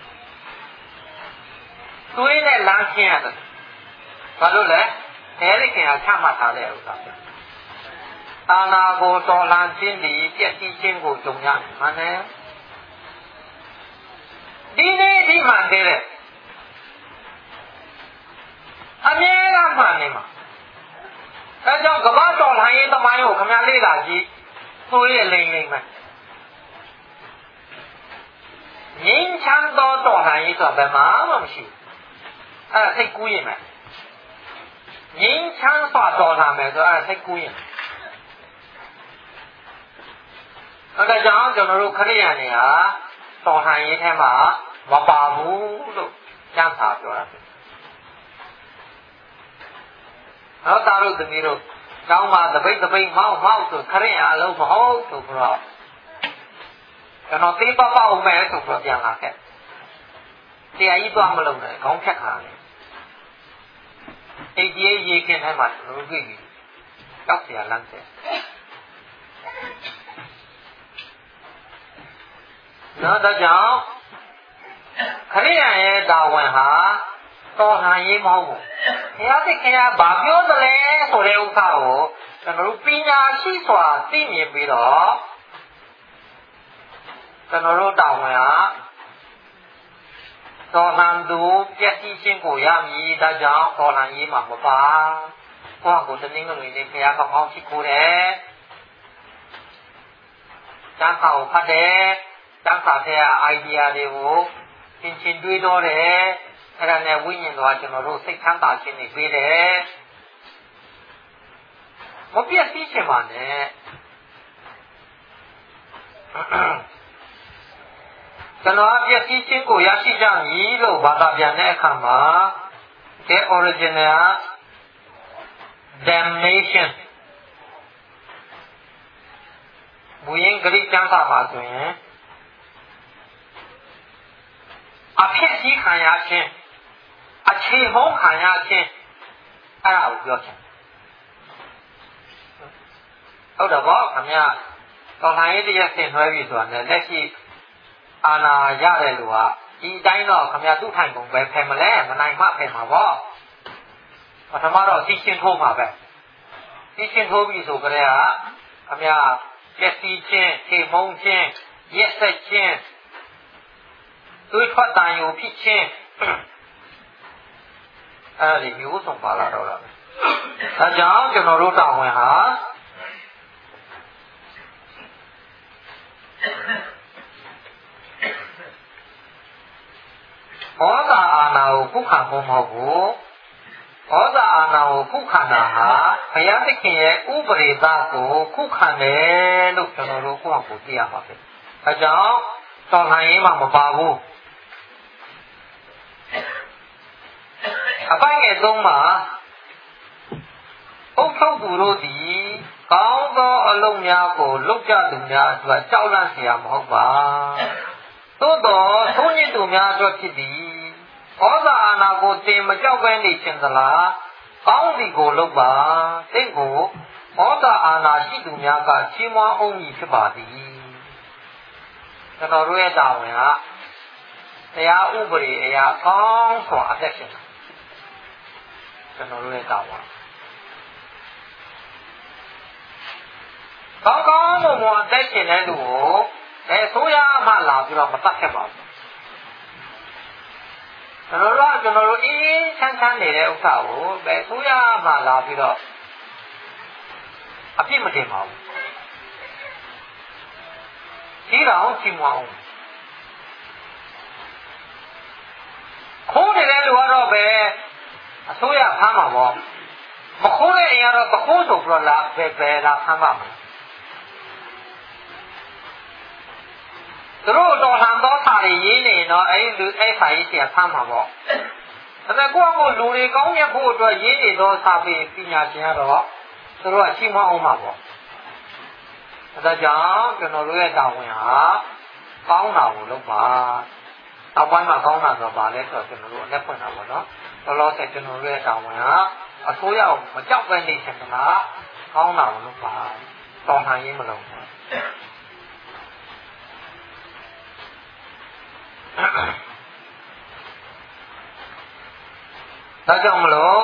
သွေးနဲ့လမ်းခင်းရတယ်ဘာလို့လဲအဲဒီခင်ကချမှတ်ထားတဲ့ဥစ္စာအာနာကိုတော်လှန်ခြင်းဒီပြည့်စည်ခြင်းကိုကြုံရမှန်တယ်ဒီနေ့ဒီမှန်တဲ့အမြဲတမ်းမှန်နေမှာအဲကြောင့်ကမ္ဘာတော်လှန်ရေးသမိုင်းကိုခင်ဗျားလေ့လာကြည့်သွေးလိမ့်လိမ့်မယ်ငြိမ်းချမ်းသောတော်လှန်ရေးဆိုတာဘယ်မှာမှမရှိဘူးအဲ့ဒါစိတ်ကူးရင်မယ်ငြိမ်းချမ်းစွာတော်လှန်မယ်ဆိုအဲ့ဒါစိတ်ကူးရင်အဲ့ဒါကြောင့်ကျွန်တော်တို့ခရိယာတွေဟာတော်လှန်ရေးထဲမှာမပါဘူးလို့ကျမ်းစာပြောတာဟုတ်သားတို့သမီးတို့ကျောင်းမှာတပိတ်မောက်ဆိုခရိယာအလုံးမဟုတ်ဆိုတော့ကျွန်တော်သေးပေါက်အောင်ပဲဆိုတော့ပြန်လာခဲ့တရားကြီးသွားမလုပ်နဲ့ခေါင်းဖြတ်ခါတယ်အိတ်ကြီးရေခင်းထဲမှာကျွန်တော်တို့တွေ့ပြီတောက်เสียလမ်းတယ်နော်ဒါကြောင့်ခရိယာရဲ့တာဝန်ဟာတော်လှန်ရေးမဟုတ်ဘူးဘုရားသခင်ကဘာပြောသလဲဆိုတဲ့ဥစ္စာကိုကျွန်တော်တို့ပညာရှိစွာသိမြင်ပြီးတော့ကျွန်တော်တို့တာဝန်ဟာတော်လှန်သူပြည့်စည်ခြင်းကိုရမည်ဒါကြောင့်တော်လှန်ရေးမှာမပါကိုယ့်ကိုယ်တင်းငယ်လေးဘုရားကောင်းကောင်းရှိခိုးတယ်တန်းခါကိုဖတ်တယ်တန်းခါတဲ့ idea တွေကိုသင်ချင်းတွေးတော့တယ်အဲ့ဒါနဲ့ဝိညာဉ်တော်ကကျွန်တော်တို့စိတ်ချမ်းသာခြင်းတွေပေးတယ်မပြည့်စည်ခြင်းပါနဲ့ကျွန်တော်ပြည့်စည်ခြင်းကိုရရှိကြမည်လို့ဘာသာပြန်တဲ့အခါမှာ the original damnation ဘုရင်ဂရိကျမ်းစာမှာဆိုရင်အဖြစ်ကြီးခံရခြင်းအခြေဟုံးခံရခြင်းအဲ့ဒါကိုပြောချင်ဟုတ်တော့ဗောခင်ဗျာတော်လှန်ရေးတရားဆင်နွှဲပြီဆိုတာနဲ့လက်ရှိအာဏာရတဲ့လူကဒီတိုင်းတော့ခင်ဗျာသူ့ထိုင်ပုံပဲဖယ်မလဲမနိုင်မှဖယ်မှာဗောပထမတော့သိချင်းထိုးမှာပဲသိချင်းထိုးပြီဆိုကြတဲ့ကခင်ဗျာပျက်စီးခြင်းထေမုန်းခြင်းရက်ဆက်ခြင်းသွေးထွက်တန်ယုံဖြစ်ခြင်းအဲ့ဒီမျိုးစုံပါလာတော့တာဒါကြောင့်ကျွန်တော်တို့တာဝန်ဟာဩဇာအာဏာကိုခုခံဖို့မဟုတ်ဘူးဩဇာအာဏာကိုခုခံတာဟာဘုရားသခင်ရဲ့ဥပဒေသားကိုခုခံတယ်လို့ကျွန်တော်တို့ကိုယ့်အကိုသိရပါပဲဒါကြောင့်တော်လှန်ရေးမှာမပါဘူးအပိုင်းငယ်သုံးမှာအုပ်ချုပ်သူတို့သည်ကောင်းသောအလုပ်များကိုလုပ်ကြသူများအတွက်ကြောက်လန့်เสียမဟုတ်ပါသို့တော်သုံးညစ်သူများအတွက်ဖြစ်သည်ဩဇာအာဏာကိုတင်မကြောက်ပဲနေခြင်းသလားကောင်းစီကိုလုပ်ပါသိကိုဩဇာအာဏာရှိသူများကချီးမွမ်းအောင်ကြီးဖြစ်ပါသည်ကျွန်တော်တို့ရဲ့တာဝန်ကတရားဥပဒေအရာကောင်းစွာအသက်ရှင်ကျွန်တော်တို့ရဲ့တာဝန်ကောင်းကောင်းမွန်အသက်ရှင်တဲ့လူကိုဆိုရမှလာပြီးတော့မတတ်ခဲ့ပါဘူးကျွန်တော်တို့အေးချမ်းချမ်းနေတဲ့ဥစ္စာကိုဆိုရမှလာပြီးတော့အပြစ်မတင်ပါဘူးဒီတော့ချီးမွမ်းအောင်ခိုးနေတဲ့လူကတော့ပဲအစိုးရဖမ်းမှာပေါ့မခိုးတဲ့အိမ်ကတော့တခိုးဆိုပြီးတော့လာပဲလာဖမ်းပါမယ်သူတို့တော်လှန်သောစာတွေရေးနေတော့အဲ့စာရေးဆရာဖမ်းမှာပေါ့ဒါပေမဲ့ကိုယ့်လူတွေကောင်းမြတ်ဖို့အတွက်ရေးနေသောစာပေပညာရှင်ကတော့သူတို့ကချီးမွမ်းအောင်မှာပေါ့ဒါကြောင့်ကျွန်တော်တို့ရဲ့တာဝန်ဟာကောင်းတာကိုလုပ်ပါနောက်ပိုင်းမှာကောင်းတာဆိုတော့ဗာလဲဆိုတော့ကျွန်တော်တို့အလက်ဖွင့်တာပေါ့နော်လောလောဆယ်ကျွန်တော်တို့ရဲ့တာဝန်ကအစိုးရကိုမကြောက်ပဲနေချင်တာကောင်းတာကိုလုပ်ပါတော်လှန်ရေးမလုပ်ဘူးဒါကြောင့်မလို့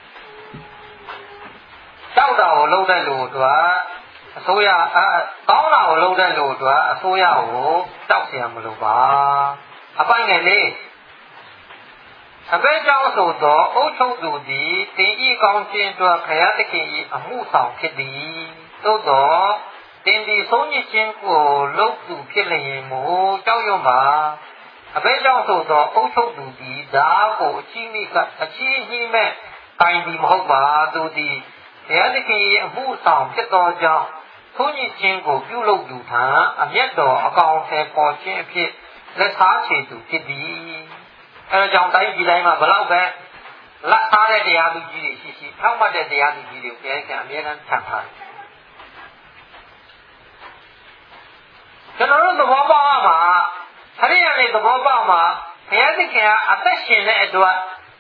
ကြောက်တာကိုလုပ်တဲ့လူတို့အစိုးရကောင်းတာကိုလုပ်တဲ့လူတို့အစိုးရကိုကြောက်เสียမလို့ပါအပိုင်းငယ်လေးအဘဲကြောင့်ဆိုသောအုပ်ချုပ်သူသည်တင်ဤကောင်းခြင်းအတွက်ဘုရားသခင်၏အမှုဆောင်ဖြစ်သည်သို့သောတင်ဒီဆုံးညစ်ခြင်းကိုလုပ်သူဖြစ်လျင်မူကြောက်ရွံ့ပါအဘဲကြောင့်ဆိုသောအုပ်ချုပ်သူသည်ဒါကိုအချင်းကြီးမဲ့တိုင်ဒီမဟုတ်ပါသူသည်ဘုရားသခင်၏အမှုဆောင်ဖြစ်သောကြောင့်ဆုံးညစ်ခြင်းကိုပြုလုပ်သူထံအမျက်တော်အကောင်အထည်ပေါ်ခြင်းအဖြစ်လက်သားချေသူဖြစ်သည်အဲဒါကြောင့်တိုင်းပြည်တိုင်းမှာဘလောက်ပဲလက်သားတဲ့တရားသူကြီးတွေရှိထောက်မှတ်တဲ့တရားသူကြီးတွေကိုဘုရားကအမြဲတမ်းထပ်ထားတယ်ကျွန်တော်တို့သဘောပေါက်အောင်မှာခရိယာနဲ့သဘောပေါက်မှာဘုရားသခင်ကအသက်ရှင်တဲ့အတွက်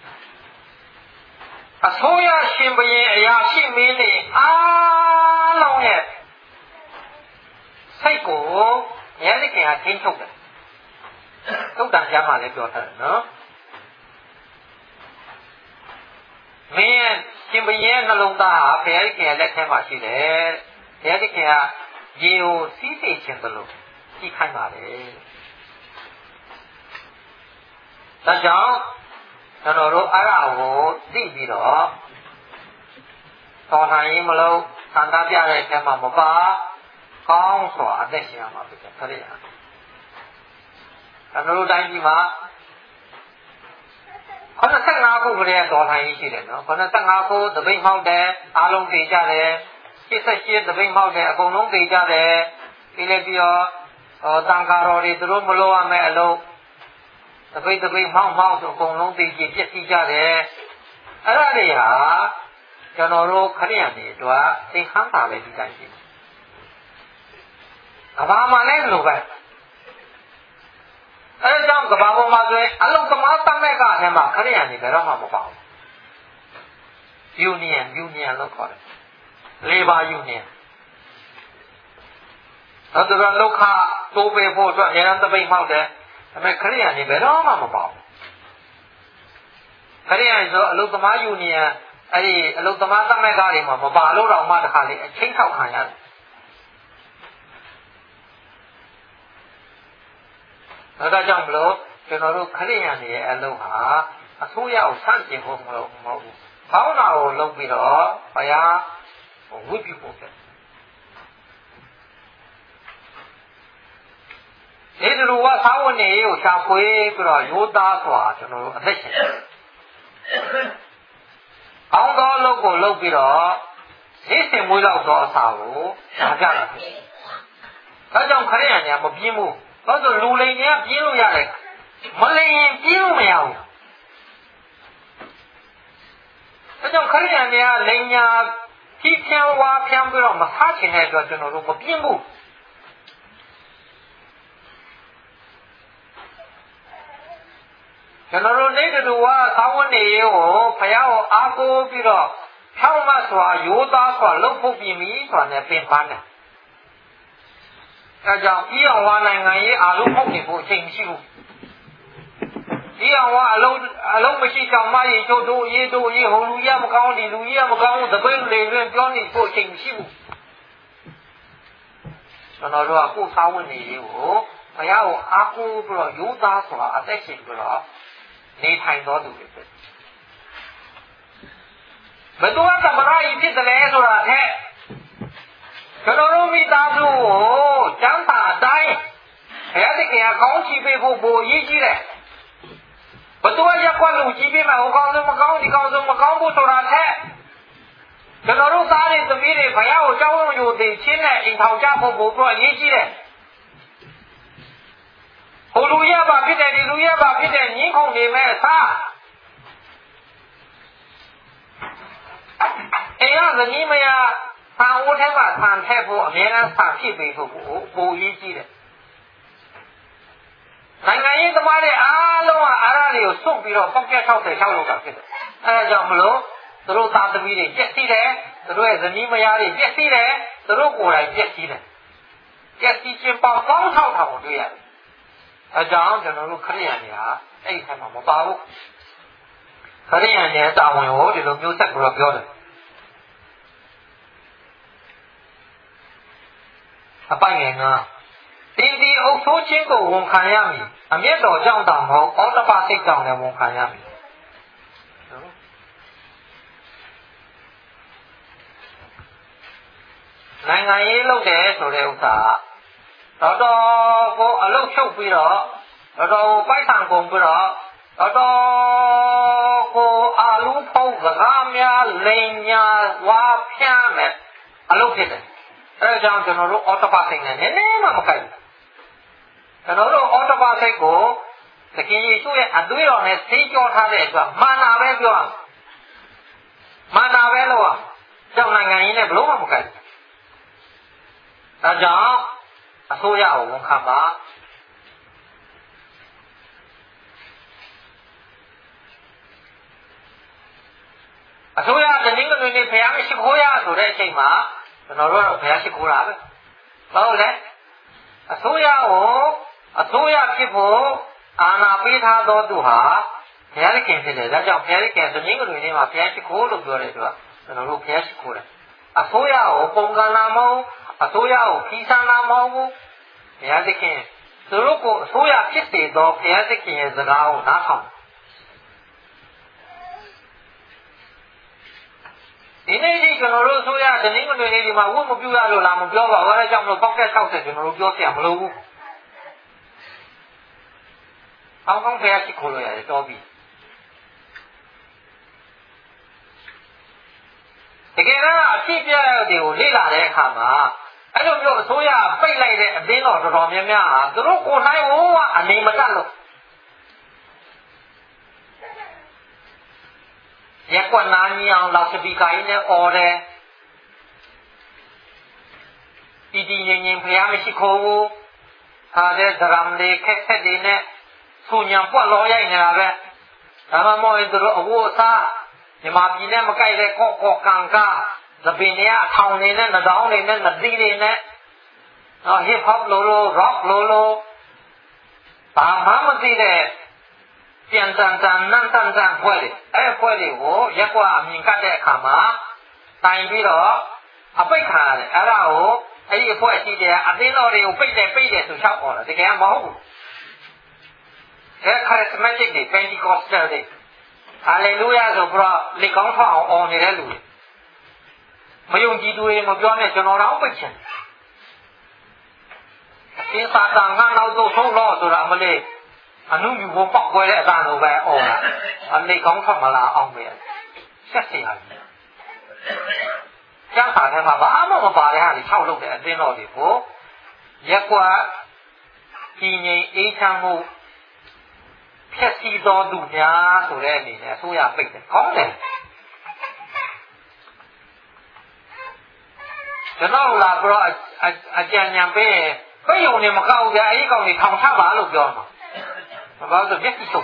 အစိုးရရှင်ဘုရင်အရာရှိမင်းတွေအားလုံးရဲ့စိတ်ကိုဘုရားသခင်ကထိန်းချုပ်တယ်သုတ်တန်ကျမ်းမှာလည်းပြောထားတယ်နော်မင်းရဲ့ရှင်ဘုရင်နှလုံးသားဟာဘုရားသခင်ရဲ့လက်ထဲမှာရှိတယ်ဘုရားသခင်ကရေကိုစီးစိမ်ခြင်းသလိုကြီးခိုင်းပါလေဒါကြောင့်ကျွန်တော်တို့အဲ့ဒါကိုသိပြီးတော့တော်လှန်ရေးမလို့ဆန္ဒပြတဲ့အချိန်မှာမပါကောင်းစွာအသက်ရှင်ရမှာဖြစ်တယ်ခရိယာကျွန်တော်တို့တိုင်းပြည်မှာ85ခုကလေးတော်လှန်ရေးရှိတယ်နော်85ခုတပိတ်မှောက်တယ်အားလုံးသိကြတယ်88တပိတ်မှောက်တယ်အကုန်လုံးသိကြတယ်ပြီးလည်းပြီးတော့တန်ခါတော်တွေသူတို့မလို့ရမယ်အလုပ်တပိတ်မှောက်ဆိုအကုန်လုံးသိကြပြည့်စည်ကြတယ်အဲ့ဒါတွေဟာကျွန်တော်တို့ခရိယာတွေအတွက်သင်္ခန်းစာပဲဒီတိုင်းရှိတယ်ကဘာမှလည်းလိုပဲအဲဒါကြောင့်ကဘာပေါ်မှာဆိုရင်အလုံးသမားတတ်မဲ့ကထဲမှာခရိယာတွေဘယ်တော့မှမပါဘူး union လို့ခေါ်တယ် labor union အဲ့ဒါလောက်ခတိုးပေးဖို့အတွက်အရင်တပိတ်မှောက်တယ်ဒါပေမဲ့ခရိယာတွေဘယ်တော့မှမပါဘူးခရိယာဆိုအလုံးသမား union အဲ့ဒီအလုံးသမားတတ်မဲ့ကတွေမှာမပါလို့တော့မှတခါလေအချင်းထောက်ခံရတယ်ဒါကြောင့်မလို့ကျွန်တော်တို့ခရိယာတွေရဲ့အလုံးဟာအစိုးရကိုဆန့်ကျင်ဖို့မဟုတ်ဘူး။ဘောင်းနာကိုလုပ်ပြီးတော့ဘုရားဝိပုဖို့ပဲ။ဒီလိုကသာဝန်နေကိုရှာဖွေပြီးတော့ရိုးသားစွာကျွန်တော်တို့အသက်ရှင်။အောင်းတော်လုပ်ကိုလုပ်ပြီးတော့နေ့စဉ်မွေးလောက်သောအစာကိုရှာကြတယ်။ဒါကြောင့်ခရိယာတွေကမပြင်းဘူး။ဘာလို့လူလိန်တွေကပြင်းလို့ရတယ်မလိန်ရင်ပြင်းလို့မရဘူးဒါကြောင့်ခရိယာတွေကလိန်ညာကြီးဖြန်းဝါဖြန်းပြီးတော့မဆားချင်တဲ့အတွက်ကျွန်တော်တို့မပြင်းဘူးကျွန်တော်တို့နေ့တူကသာဝန်နေကိုဖယားကိုအားကိုးပြီးတော့ဖြောင်းမစွာရိုးသားစွာလှုပ်ဖို့ပြင်ပြီးဆိုတာနဲ့ပင်ပန်းတယ်အဲကြောင့်ပြီးအောင်ဝါနိုင်ငံရေးအားလုံးဟုတ်နေဖို့အချိန်မရှိဘူးပြီးအောင်ဝါအလုံးမရှိကြောင်မရေချို့တို့ရေးဟိုလူရမကောင်းဒီလူရမကောင်းတပိတ်လေတွင်ပြောနေဖို့အချိန်မရှိဘူးကျွန်တော်တို့ကကိုယ်သာဝန်နေရေးကိုဘုရားကိုအားကိုးပြီးတော့ယူသားစွာအသက်ရှင်ပြီးတော့နေထိုင်တော်သူတွေဖြစ်ဘယ်သူကသမရကြီးဖြစ်တယ်ဆိုတာထက်ကျွန်တော်တို့မိသားစုကိုကျမ်းစာအတိုင်းဘုရားသခင်ကကောင်းချီးပေးဖို့ပိုရည်ကြီးတယ်ဘယ်သူကရက်ကွက်လို့ကြီးပေးမှာဟိုကောင်းဆုံးမကောင်းဒီကောင်းဆုံးမကောင်းဘူးဆိုတာထက်ကျွန်တော်တို့သားတွေသမီးတွေဘုရားကိုကြောက်ရွံ့ရိုသေချင်းနဲ့အိမ်ထောင်ကြဖို့ပိုတော့ရည်ကြီးတယ်ဟိုလူရပါဖြစ်တယ်ဒီလူရပါဖြစ်တယ်ညင်းခုန်နေမဲ့အစားအိမ်ကဇနီးမယားဆံဝတ်ထဲမှာဆံထည့်ဖို့အများအားဆံဖြစ်ပေးဖို့ပိုရည်ကြီးတယ်နိုင်ငံရေးသမားတွေအားလုံးကအားရတွေကိုစွန့်ပြီးတော့ပေါက်ကက်66လောက်တာဖြစ်တယ်အဲဒါကြောင့်မလို့သူတို့သားသမီးတွေပြည့်စည်တယ်သူတို့ရဲ့ဇနီးမယားတွေပြည့်စည်တယ်သူတို့ကိုယ်တိုင်ပြည့်စည်တယ်ပြည့်စည်ခြင်းပေါင်း6000ကိုတွေ့ရတယ်အဲကြောင့်ကျွန်တော်တို့ခရိယာတွေဟာအဲ့ဒီခါမှာမပါဘူးခရိယာတွေတာဝန်ကိုဒီလိုမျိုးဆက်ပြီးတော့ပြောတယ်အပိုင်ငယ်ငါတင်းဒီအုပ်ဆိုးခြင်းကိုဝန်ခံရမည်အမျက်တော်ကြောင့်တောင်မဟုတ်ဩတ္တပစိတ်ကြောင့်လည်းဝန်ခံရမည်နိုင်ငံရေးလုပ်တယ်ဆိုတဲ့ဥစ္စာတော်တော်ကိုအလုပ်ချုပ်ပြီးတော့တော်တော်ပိုက်ဆံကုန်ပြီးတော့တော်တော်ကိုအာလူဖုံးစကားများလိန်ညာဝါဖြန်းမယ်အလုပ်ဖြစ်တယ်အဲဒါကြောင့်ကျွန်တော်တို့ဩတ္တပစိတ်နဲ့နည်းနည်းမှမကိုက်ဘူးကျွန်တော်တို့ဩတ္တပစိတ်ကိုသခင်ယေရှုရဲ့အသွေးတော်နဲ့ဆေးကြောထားတဲ့အတွက်မာနာပဲပြောရမာနာပဲလို့ကြောင့်နိုင်ငံရင်းနဲ့ဘလို့မှမကိုက်ဘူးဒါကြောင့်အစိုးရကိုဝန်ခံပါအစိုးရတနည်းနည်းဖျားမရှိခိုးရဆိုတဲ့အချိန်မှာကျွန်တော်တို့တော့ဖျားရှိခိုးတာပဲဟုတ်လဲအစိုးရကိုအစိုးရဖြစ်ဖို့အာဏာပေးထားသောသူဟာဘုရားသခင်ဖြစ်တယ်ဒါကြောင့်ဘုရားသခင်တနည်းနည်းမှာဘုရားရှိခိုးလို့ပြောတယ်သူကကျွန်တော်တို့ဘုရားရှိခိုးတယ်အစိုးရကိုပုံကံလာမဟုတ်အစိုးရကိုခီးဆန်းလာမဟုတ်ဘူးဘုရားသခင်သူတို့ကိုအစိုးရဖြစ်စေသောဘုရားသခင်ရဲ့စကားကိုနားထောင်ဒီနေ့ဒီကျွန်တော်တို့အစိုးရတနည်းနည်းလေးဒီမှာဝတ်မပြုရလို့လားမပြောပါဘူးအဲဒါကြောင့်မလို့ပေါက်ကက်60ကျွန်တော်တို့ပြောပြမလို့ဘူးအောင်းကောင်းဘုရားရှိခိုးလို့ရတယ်တော်ပြီတကယ်တော့အဖြစ်ပြရတဲ့ကိုလေ့လာတဲ့အခါမှာအဲ့လိုမျိုးအစိုးရပိတ်လိုက်တဲ့အသင်းတော်တော်တော်များများဟာသူတို့ကိုယ်နိုင်ဝအနေမတတ်လို့ရက်ကွက်နားကြီးအောင်လောက်စပီကာကြီးနဲ့អော်တယ်တီတီငင်ဘုရားမရှိခိုးဘူးဟာတဲ့ဒရမ်လေးခက်ခက်လေးနဲ့ဆူညံပွက်လောရိုက်နေတာပဲဒါမှမဟုတ်သူတို့အဝတ်အစားညီမပြည်နဲ့မကိုက်တဲ့ကော့ကော့ကန်ကာသပင်တွေကအထောင်နေနဲ့နှောင်းနေနဲ့နှသီးတွေနဲ့ဟစ်ဟော့လိုလိုရော့လိုလိုဘာမှမသိတဲ့ပြန်တန်တန်နန်းတန်တန်ဖွဲ့တယ်အဲ့ဖွဲ့တွေကိုရက်ကွာအမြင်ကတ်တဲ့အခါမှာတိုင်ပြီးတော့အပိတ်ခံရတယ်အဲ့ဒါကိုအဲ့ဒီအဖွဲ့အစည်းတွေအသင်းတော်တွေကိုပိတ်တယ်ဆိုလျှောက်អော်တယ်တကယ်မဟုတ်ဘူးအဲ့ charismatic တွေ Pentecostal တွေ Hallelujah ဆိုပြီးတော့လက်ကောင်းထောက်အောင်អော်နေတဲ့လူတွေမယုံကြည်သူတွေမပြောနဲ့ကျွန်တော်တော့ပိတ်ချင်အင်းစာတန်ကနောက်တော့ဆုံးတော့ဆိုတာမလေးအနုမြူကိုပောက်ခွဲတဲ့အတန်လိုပဲអော်တာအမေကောင်းထွက်မလားအောင်ပဲဆက်စရာကြီးကျန်းစာထဲမှာဘာမှမပါတဲ့ဟာတွေ၆လုပ်တဲ့အသင်းတော်တွေကိုရက်ကွာကြီးငိမ်အေးချမ်းမှုဖြည့်ဆည်းတော်သူများဆိုတဲ့အနေနဲ့အစိုးရပိတ်တယ်ကောင်းတယ်ကျွန်တော်လာပြီးတော့အကြံဉာဏ်ပေးရင်ပိတ်ုံနဲ့မကောက်ကြအဲ့ဒီကောင်တွေထောင်ချပါလို့ပြောမှာဘာလို့မျက်စိစုံ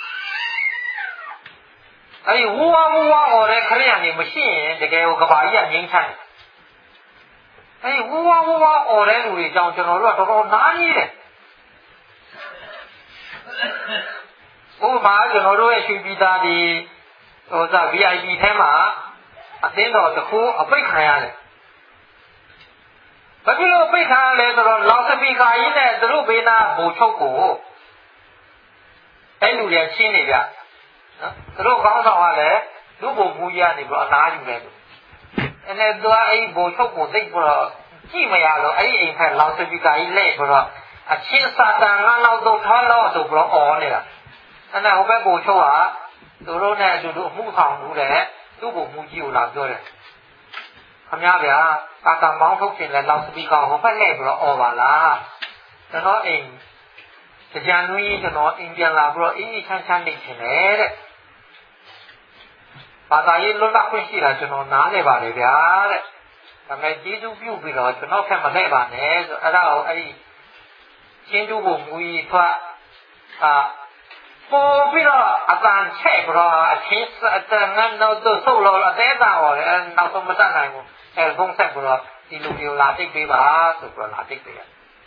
အဲ့ဒီဝူဝါဟောတဲ့ခရိယာနေမရှိရင်တကယ်ကိုကဘာကြီးကငြိမ်းချမ်းတယ်အဲ့ဒီဝူဝါဟောတဲ့လူတွေကြောင့်ကျွန်တော်တို့ကတော်တော်နားကြီးတယ်ဥပမာကျွန်တော်တို့ရဲ့ရွှေပြည်သားဒီVIP ထဲမှာအသင်းတော်တစ်ခုအပိတ်ခံရတယ်ဘာဖြစ်လို့ပိတ်ခံရလဲဆိုတော့လောက်စပီကာကြီးနဲ့သူတို့ဘေးနားဘူချုပ်ကိုအဲ့လူတွေချင်းနေကြနော်သူတို့ခေါင်းဆောင်ကလည်းလူဘုံမူကြီးကနေပြီးအနားယူတယ်လို့အဲ့နဲ့သူကအဲ့ဘူချုပ်ကိုသိပြီးတော့ကြည့်မရလို့အဲ့ဒီအိမ်ဖက်လောက်စပီကာကြီးလဲပြီးတော့အချင်းစာတန်ကနောက်တော့ထားတော့ဆိုပြီးတော့អော်နေတာအဲ့နဲ့ဟိုဘက်ဘူချုပ်ကသူတို့နဲ့အတူတူအမှုဆောင်မှုတဲ့သူ့ဘုံမူကြီးကိုလာပြောတယ်ခင်ဗျားဗျာတာတန်ပေါင်းထုတ်ခြင်းလဲလောက်စပီကာဟိုဘက်လဲပြီးတော့អော်ပါလားကျွန်တော်အိမ်ကြံနွေးကျွန်တော်အိမ်ပြန်လာပြီးတော့အေးချမ်းနေချင်တယ်တဲ့ဘာသာရေးလွတ်လပ်ခွင့်ရှိတာကျွန်တော်နားလည်ပါတယ်ဗျာတဲ့ဒါပေမဲ့ကျေးဇူးပြုပြီးတော့ကျွန်တော်ဖက်မလှည့်ပါနဲ့ဆိုအဲ့ဒါကိုအဲ့ဒီကျင်းတူဖို့မူကြီးထွက်ပေါ်ပြီးတော့အတန်ချက်ပြီးတော့အချင်းအတန်ကတော့ဆုတ်လို့အသေးတာဟောတယ်နောက်ဆုံးမတတ်နိုင်ဘူးအဲဖုန်းဆက်ပြီးတော့ဒီလူတွေကိုလာတိတ်ပေးပါဆိုပြီးတော့လာတိတ်ပေးရ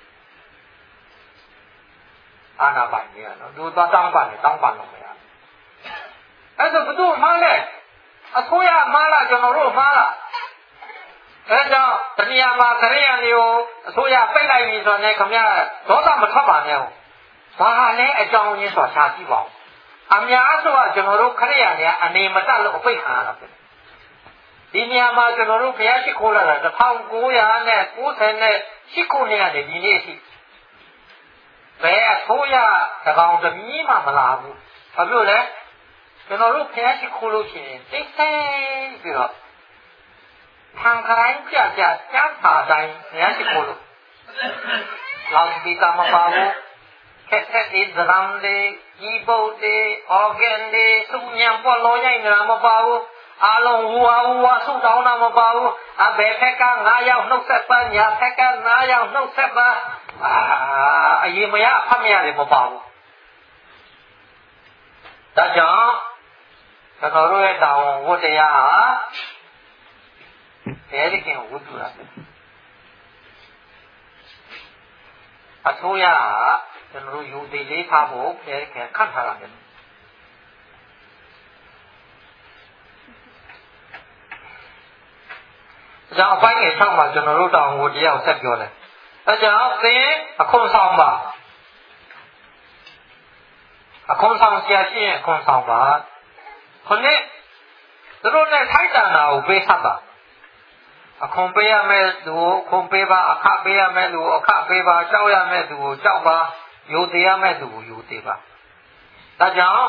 အာနာပိုင်နေရနော်သူသွားတောင်းပါနဲ့တောင်းပါလို့မရအဲ့ဒါဘယ်သူမှလဲအစိုးရမှားလားကျွန်တော်တို့မှားလားအဲကြောင့်တဏှာမှာခရိယာတွေကိုအစိုးရပိတ်လိုက်ပြီဆိုတော့ခင်ဗျာဒေါသမထွက်ပါနဲ့ဘာလဲအကြောင်းရင်းဆိုတာရှာကြည့်ပါဦးအများဆိုတော့ကျွန်တော်တို့ခရိယာတွေကအနေမတတ်လို့အပိတ်ခံရတာပဲဒီနေရာမှာကျွန်တော်တို့ဘုရားရှိခိုးလာတာ1998ခုနှစ်ကနေဒီနေ့ရှိဘယ်အစိုးရတကောင်တမီးမှမလာဘူးဘာဖြစ်လို့လဲကျွန်တော်တို့ဖျက်ရှိခိုးလို့ရှိရင်တိတ်ဆိတ်ပြီးတော့ทางခိုင်းကြကြကျမ်းစာတိုင်းဖျက်ရှိခိုးလို့လောင်ပြီးကမပါဘူးခက်ခက်ဒီဒရမ်ဒီကီးဘုတ်ဒီအော်ဂန်ဒီစုညံပေါ်လို့ရိုက်နေတာမပါဘူး阿龙乌苏到那么包阿白拍干哪要弄什么呀拍干哪要弄什么啊伊么呀他们呀的么包大家ကျွန်တော်တို့ရဲ့တာဝန်ဝတ္တရားဟာဘယ်ခင်ဝတ္ထုလားအစိုးရကကျွန်တော်တို့ယူတည်လေးထားဖို့ဘယ်ခင်ခတ်ထားတာလဲကြောင့်အပိုင်းငယ်6မှာကျွန်တော်တို့တာဝန်ဝတ္တရားကိုဆက်ပြောတယ်အဲကြောင့်သင်အခွန်ဆောင်ပါအခွန်ဆောင်ဆရာရှိရင်အခွန်ဆောင်ပါခொနဲ့သူတို့နဲ့ထိုက်တန်တာကိုပေးဆက်ပါအခွန်ပေးရမယ်သူကိုခွန်ပေးပါအခပေးရမယ်သူကိုအခပေးပါကြောက်ရမယ်သူကိုကြောက်ပါယူသေးရမယ်သူကိုယူသေးပါဒါကြောင့်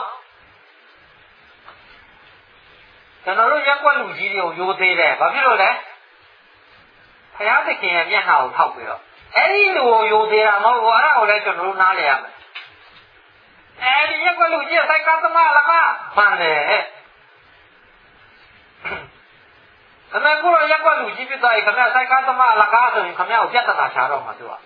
ကျွန်တော်တို့ရက်ွက်လူကြီးတွေကိုယူသေးတယ်ဘာဖြစ်လို့လဲဘုရားသခင်ရဲ့မျက်နှာကိုထောက်ပြီးတော့အဲ့ဒီလူကိုယူသေးတာမဟုတ်ဘူးအဲ့ဒါကိုလည်းကျွန်တော်တို့နားလည်ရမယ်အဲ့ဒီရက်ွက်လူကြီးစိုက်ကသမလကမှန်တယ်ခဏကိုရက်ွက်လူကြီးပြသွားရင်ခဏစိုက်ကသမလကဆိုရင်ခဏကိုပြဿနာချတော့မှာသူက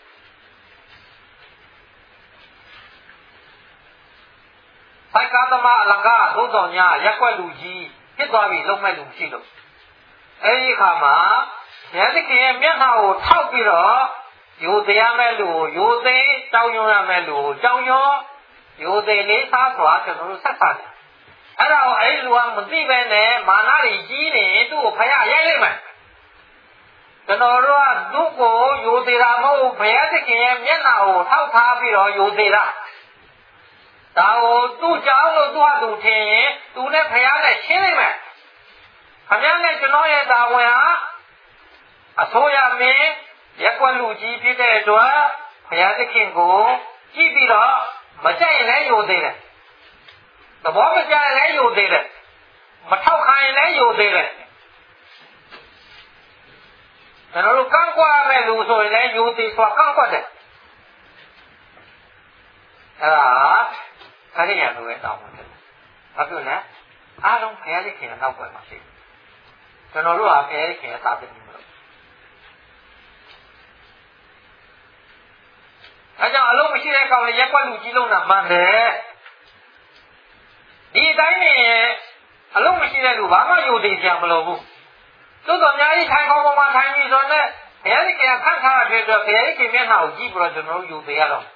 စိုက်ကသမလကသို့တော်ညာရက်ွက်လူကြီးဖြစ်သွားပြီလုံးမဲ့လူရှိလို့အဲ့ဒီအခါမှာဘုရားသခင်ရဲ့မျက်နှာကိုထောက်ပြီးတော့ယူသေးရမယ်လူကိုယူသေးတောင်းရရမယ်လူကိုတောင်းရောယူသေးလေးစားစွာကျွန်တော်တို့ဆက်ပါတယ်အဲ့ဒါကိုအဲ့လူကမသိပဲနဲ့မာနတွေကြီးနေသူ့ကိုဖယားရိုက်လိုက်မယ်ကျွန်တော်တို့ကသူ့ကိုယူသေးတာမဟုတ်ဘုရားသခင်ရဲ့မျက်နှာကိုထောက်ထားပြီးတော့ယူသေးတာဒါကိုသူ့ကြောင့်လို့သူ့ဟာသူထင်ရင်သူနဲ့ဖယားနဲ့ရှင်းလိုက်မယ်ခင်ဗျားနဲ့ကျွန်တော်ရဲ့တာဝန်ဟာအစိုးရမင်းရက်ွက်လူကြီးဖြစ်တဲ့အတွက်ဘုရားသခင်ကိုကြည့်ပြီးတော့မကြိုက်ရင်လည်းယိုသေးတယ်သဘောမကျရင်လည်းယိုသေးတယ်မထောက်ခံရင်လည်းယိုသေးတယ်ကျွန်တော်တို့ကန့်ကွက်ရမယ်လူဆိုရင်လည်းယိုသေးစွာကန့်ကွက်တယ်အဲ့ဒါခရိယာတို့ရဲ့တောင်းပန်တယ်ဘာဖြစ်လဲအားလုံးဘုရားသခင်ရဲ့နောက်ွယ်မှာရှိတယ်ကျွန်တော်တို့ဟာဘုရားသခင်ရဲ့သာသနာအဲကြောင့်အလုံးမရှိတဲ့ကောင်လေးရက်ွက်လူကြီးလုံးတာမှန်တယ်ဒီအတိုင်းနဲ့အလုံးမရှိတဲ့လူဘာမှယုံကြည်ကြမလို့ဘူးသို့တော်များကြီးထိုင်ခေါင်းပေါ်မှာထိုင်ပြီးဆိုတော့ဘုရားသခင်ခန့်ထားတဲ့အတွက်ဘုရားသခင်မျက်နှာကိုကြည့်ပြီးတော့ကျွန်တော်တို့ယုံကြည်ရတော့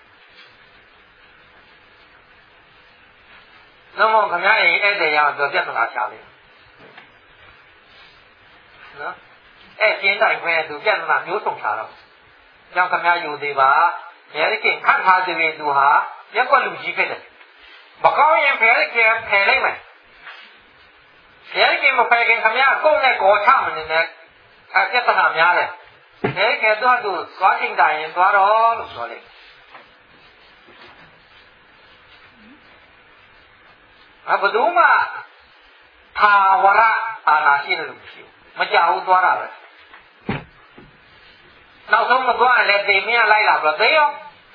နော်မခင်ဗျားရင်အဲ့တဲ့ရအောင်ပြောပြဿနာရှာလိမ့်နော်အဲ့ကျင်းတိုင်ခွဲသူပြဿနာမျိုးစုံရှာတော့ကြောင့်ခင်ဗျားယုံကြည်ပါဘုရားသခင်ခန့်ထားတဲ့သူဟာရက်ွက်လူကြီးဖြစ်တယ်မကောင်းရင်ဘုရားသခင်ဖယ်လိုက်မယ်ဘုရားသခင်မဖယ်ခင်ခင်ဗျားကိုယ့်နဲ့ကိုယ်ချမနေနဲ့ပြဿနာများတယ်ဘုရားသခင်သူ့သွားချိန်တိုင်ရင်သွားတော့လို့ပြောလိုက်ဘယ်သူမှသာဝရအာနာရှိတယ်လို့မရှိဘူးမကြောက်ဘူးသွားတာပဲနောက်ဆုံးမသွားရင်လည်းတေမင်းလိုက်လာတော့သေရော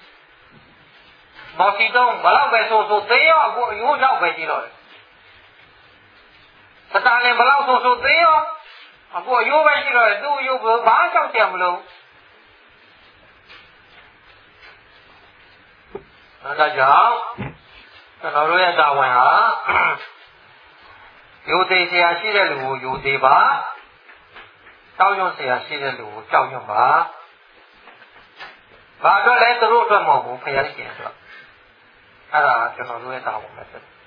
မော်စီတုံးဘလောက်ပဲဆိုသေရောအခုအယိုးရောက်ပဲကြည့်တော့တယ်စတာလင်ဘလောက်ဆိုသေရောအခုအယိုးပဲကြည့်တော့တယ်သူ့အယိုးဘာကြောက်ကြမလို့ဒါကြောင့်ကျွန်တော်တို့ရဲ့တာဝန်ဟာယိုသေးဆရာရှိတဲ့လူကိုယိုသေးပါတောက်ရွံ့ဆရာရှိတဲ့လူကိုကြောက်ရွံ့ပါဘာအတွက်လဲသူတို့အတွက်မဟုတ်ဘူးဖယားရှင်အတွက်အဲ့ဒါကျွန်တော်တို့ရဲ့တာဝန်ပဲဖြစ်တယ်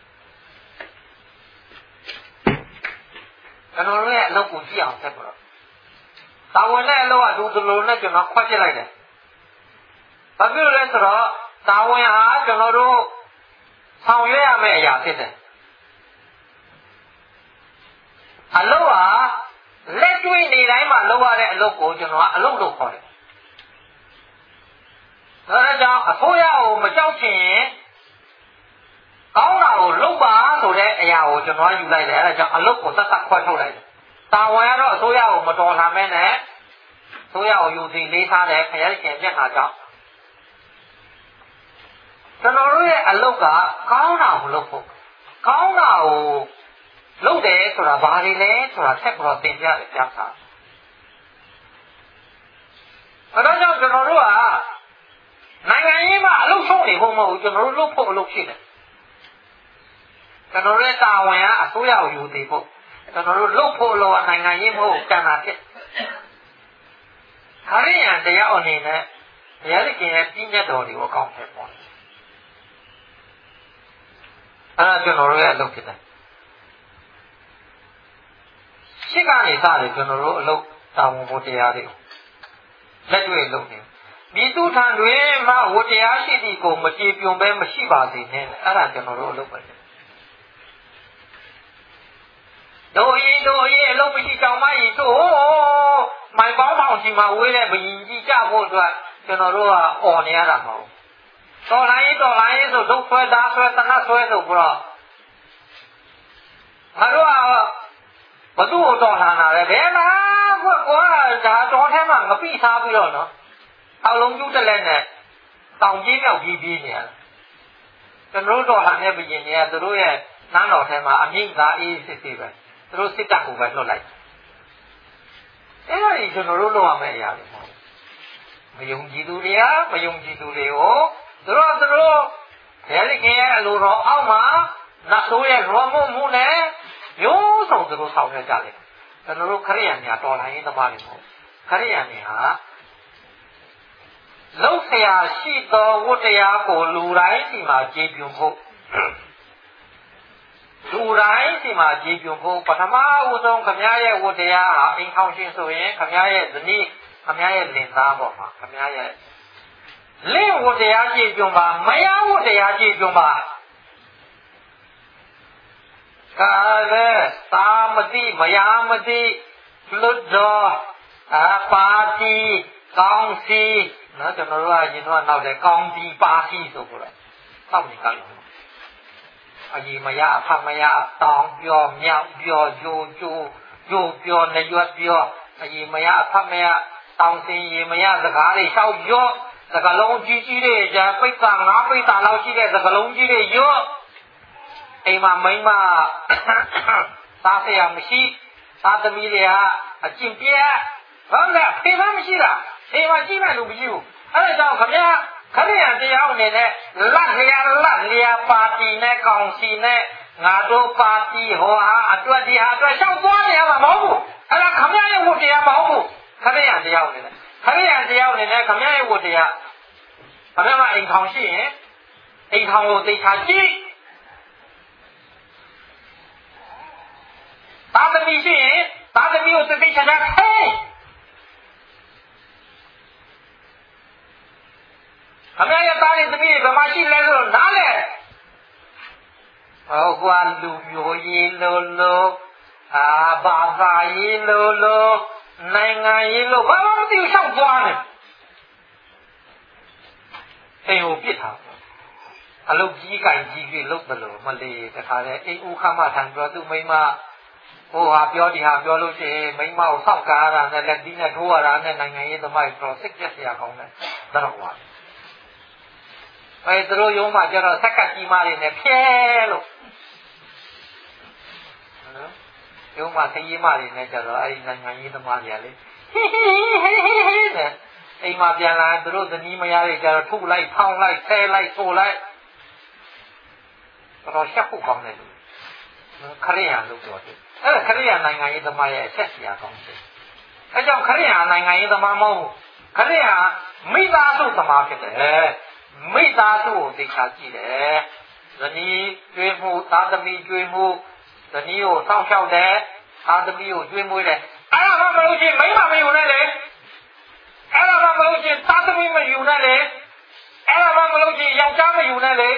ကျွန်တော်တို့ရဲ့အလုပ်ကိုကြည့်အောင်ဆက်ပါတော့တာဝန်နဲ့အလုပ်ကသူတို့နဲ့ကျွန်တော်ခွက်ပြလိုက်တယ်ဘာဖြစ်လို့လဲဆိုတော့တာဝန်ဟာကျွန်တော်တို့ဆောင်ရွက်ရမယ့်အရာဖြစ်တယ်အလုပ်ဟာလက်တွေ့နေတိုင်းမှာလုပ်ရတဲ့အလုပ်ကိုကျွန်တော်ကအလုပ်လို့ခေါ်တယ်ဒါကြောင့်အစိုးရကိုမကြောက်ချင်ရင်ကောင်းတာကိုလုပ်ပါဆိုတဲ့အရာကိုကျွန်တော်ယူလိုက်တယ်အဲဒါကြောင့်အလုပ်ကိုသတ်ခွဲထုတ်လိုက်တယ်တာဝန်ကတော့အစိုးရကိုမတော်လှန်မဲနဲ့အစိုးရကိုယူသိလေးထားတယ်ခရစ်ခင်မျက်နှာကြောင့်ကျွန်တော်တို့ရဲ့အလုပ်ကကောင်းတာကိုလုပ်ဖို့ကောင်းတာကိုလုပ်တယ်ဆိုတာဘာတွေလဲဆိုတာဆက်ပြီးတော့သင်ပြတယ်ပြတာအဲဒါကြောင့်ကျွန်တော်တို့ကနိုင်ငံရေးမှာအလုပ်ဆုံးနေဖို့မဟုတ်ဘူးကျွန်တော်တို့လုပ်ဖို့အလုပ်ရှိတယ်ကျွန်တော်တို့တာဝန်ကအစိုးရကိုယူတည်ဖို့ကျွန်တော်တို့လုပ်ဖို့လောနိုင်ငံရေးမဟုတ်ကံတာဖြစ်ခရိယံတရားအနေနဲ့တရားသခင်ရဲ့ပြည့်ညတ်တော်တွေကိုအကောင့်ထည့်ပေါ်အဲဒါကျွန်တော်တို့ရဲ့အလုပ်ဖြစ်တယ်ရှိကနေစတယ်ကျွန်တော်တို့အလုပ်တာဝန်ဖို့တရားတွေလက်တွေ့လုပ်နေမိသူထံတွင်မှဝတရားရှိသည့်ကိုမကြေပြွန်ပဲမရှိပါစေနဲ့အဲ့ဒါကျွန်တော်တို့အလုပ်ပဲတို့ရင်အလုပ်မရှိကြောင်မကြီးတို့မိုင်ပေါင်းထောင်ချီမှာဝေးတဲ့ဘယင်ကြီးကြဖို့အတွက်ကျွန်တော်တို့ကអော်နေရတာမဟုတ်တော်လိုင်းဆိုဒုက္ခွဲသားဆွဲတနတ်ဆွဲဆိုပြီးတော့ငါတို့ကဘသူ့ကိုတော်လှန်တာလဲဘယ်မှာကွာဒါတော်ထဲမှာငပိစားပြီးတော့နော်အောက်လုံးကျူးတက်လက်နဲ့တောင်ကြီးမြောက်ကြီးပြေးနေရတယ်ကျွန်တော်တို့တော်လှန်တဲ့ဘယင်တွေကသူတို့ရဲ့နန်းတော်ထဲမှာအမြင့်သားအေးစစ်စစ်ပဲသူတို့စစ်တပ်ကိုပဲလွှတ်လိုက်အဲ့ဒါကြီးကျွန်တော်တို့လုပ်ရမယ့်အရာတွေမဟုတ်မယုံကြည်သူတွေကမယုံကြည်သူတွေကိုသူတို့ဘယ်လိခင်ရဲ့အလိုတော်အောက်မှာနတ်ဆိုးရဲ့ရောမှုနဲ့မျိုးစုံသူတို့ဆောင်ရွက်ကြတယ်ကျွန်တော်တို့ခရိယန်ညာတော်လှန်ရေးသမားတွေမဟုတ်ခရိယန်တွေဟာလောက်ဆရာရှိသောဝတ္တရားကိုလူတိုင်းစီမှာကြည်ပြွန်ဖို့လူတိုင်းစီမှာကြည်ပြွန်ဖို့ပထမဦးဆုံးခမည်းရဲ့ဝတ္တရားဟာအိမ်ထောင်ရှင်ဆိုရင်ခမည်းရဲ့ဇနီးခမည်းရဲ့လင်သားပေါ့မှာခမည်းရဲ့လင့်ဝတ္တရားကြည်ပြွန်ပါမယဝတ္တရားကြည်ပြွန်ပါကာလေသာမတိမယာမတိလွတ်တော်ပါတီကောင်းစီနော်ကျွန်တော်တို့ကရင်တော့နောက်တယ်ကောင်းစီပါစီဆိုပြီးတော့စောင့်နေကြတယ်အကြီးမယာအဖမယာတောင်းပြောမြောက်ပြောဂျိုပြောနေရွတ်ပြောအကြီးမယာအဖမယာတောင်းစင်ရေမယာစကားတွေလျှောက်ပြောစကားလုံးကြီးကြီးတွေじゃပိတ်တာငါပိတ်တာလောက်ရှိတဲ့စကားလုံးကြီးတွေရောအိမ်မှာမိန်းမသားဆရာမရှိသားသမီးတွေကအကျင့်ပြတ်ဟုတ်လားဖေးမရှိတာအိမ်မှာရှိမှလို့မရှိဘူးအဲ့ဒါကြောင့်ခရိယံတရားအနေနဲ့လက်လျာပါတီနဲ့ကောင်စီနဲ့ငါတို့ပါတီဟောဟာအတွက်ဒီဟာအတွက်ရှောက်သွားနေရမှာမဟုတ်ဘူးအဲ့ဒါခမရရဲ့ဝတ္တရားမဟုတ်ဘူးခရိယံတရားအနေနဲ့ခရိယံတရားအနေနဲ့ခမရရဲ့ဝတ္တရားခမရမှာအိမ်ထောင်ရှိရင်အိမ်ထောင်ကိုသိချာကြည့်သားသမီးရှိရင်သားသမီးကိုသိချာခိုင်းခမရသားရဲ့သမီးတွေဘယ်မှာရှိလဲဆိုတော့နားလေဟောကွာလူမျိုးရေးလို့ဘာသာရေးလို့နိုင်ငံရေးလို့ဘာမှမသိဘူးရှောက်သွားတယ်အိမ်ကိုပြစ်ထားအလုပ်ကြီးကင်ကြီးကြီးလုပ်တယ်လို့မလေးတခါတည်းအိမ်ဦးခမထံပြောသူမိမဟိုဟာပြောဒီဟာပြောလို့ရှိရင်မိမကိုစောက်ကားရတာနဲ့လက်သီးနဲ့ထိုးရတာနဲ့နိုင်ငံရေးသမားတွေတော့စိတ်ပြက်စရာကောင်းတယ်တော့ပါသူတို့ရုံးမှာကျတော့ဆက်ကကြီးမတွေနဲ့ဖြဲလို့ရုံးမှာခရီးမတွေနဲ့ကျတော့အဲဒီနိုင်ငံရေးသမားတွေကလေတဲ့အိမ်မှာပြန်လာသူတို့ဇနီးမယားတွေကျတော့ထုတ်လိုက်ဖောင်းလိုက်ဆဲလိုက်ဆိုလိုက်တော့ရှက်ဖို့ကောင်းတယ်ခရိယံလို့ပြောတယ်အဲ့ဒါခရိယံနိုင်ငံရေးသမားရဲ့အချက်စရာကောင်းတယ်အဲကြောင့်ခရိယံနိုင်ငံရေးသမားမဟုတ်ခရိယံမိသားစုသမားဖြစ်တယ်မိသားစုကိုသိချာကြည့်တယ်ဇနီးကျွေးမှုသားသမီးကျွေးမှုဇနီးကိုစောင့်ရှောက်တယ်သားသမီးကိုကျွေးမွေးတယ်အဲ့ဒါမှမဟုတ်ချင်းမိန်းမမယူနဲ့လေအဲ့ဒါမှမဟုတ်ချင်းသားသမီးမယူနဲ့လေအဲ့ဒါမှမဟုတ်ချင်းယောက်ျားမယူနဲ့လေ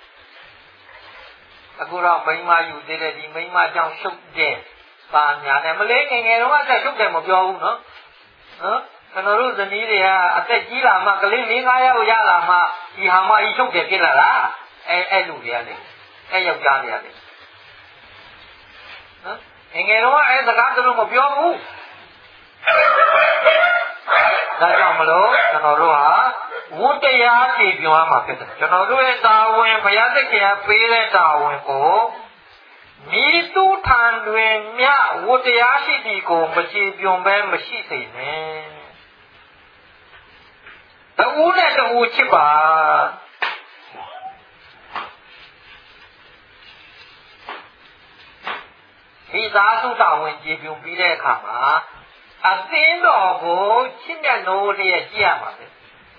အခုတော့မိန်းမယူသေးတယ်ဒီမိန်းမကြောင့်ရှုပ်တယ်ပါညာနဲ့မလေးငယ်ငယ်တော့အသက်ရှုပ်တယ်မပြောဘူးနော်ကျွန်တော်တို့ဇနီးတွေကအသက်ကြီးလာမှကလေး၄-၅ယောက်ရလာမှဒီဟာမကြီးချုပ်တယ်ဖြစ်လာလားအဲ့လူတွေကလေအဲ့ယောက်ျားတွေကလေငယ်တော့အဲ့စကားသူတို့မပြောဘူးဒါကြောင့်မလို့ကျွန်တော်တို့ဟာဝတ္တရားကြည်ပြောရမှာဖြစ်တယ်ကျွန်တော်တို့ရဲ့တာဝန်ဘုရားသခင်ပေးတဲ့တာဝန်ကိုမိသူထံတွင်မြဝတ္တရားရှိသည်ကိုမချေပြွန်ပဲမရှိစေနဲ့တူနဲ့တူချစ်ပါဒီသားစုတော်ဝင်ကြည်ပြွန်ပြီးတဲ့အခါမှာအသင်းတော်ကိုချစ်မြတ်လို့လျက်ကြည့်ရပါမယ်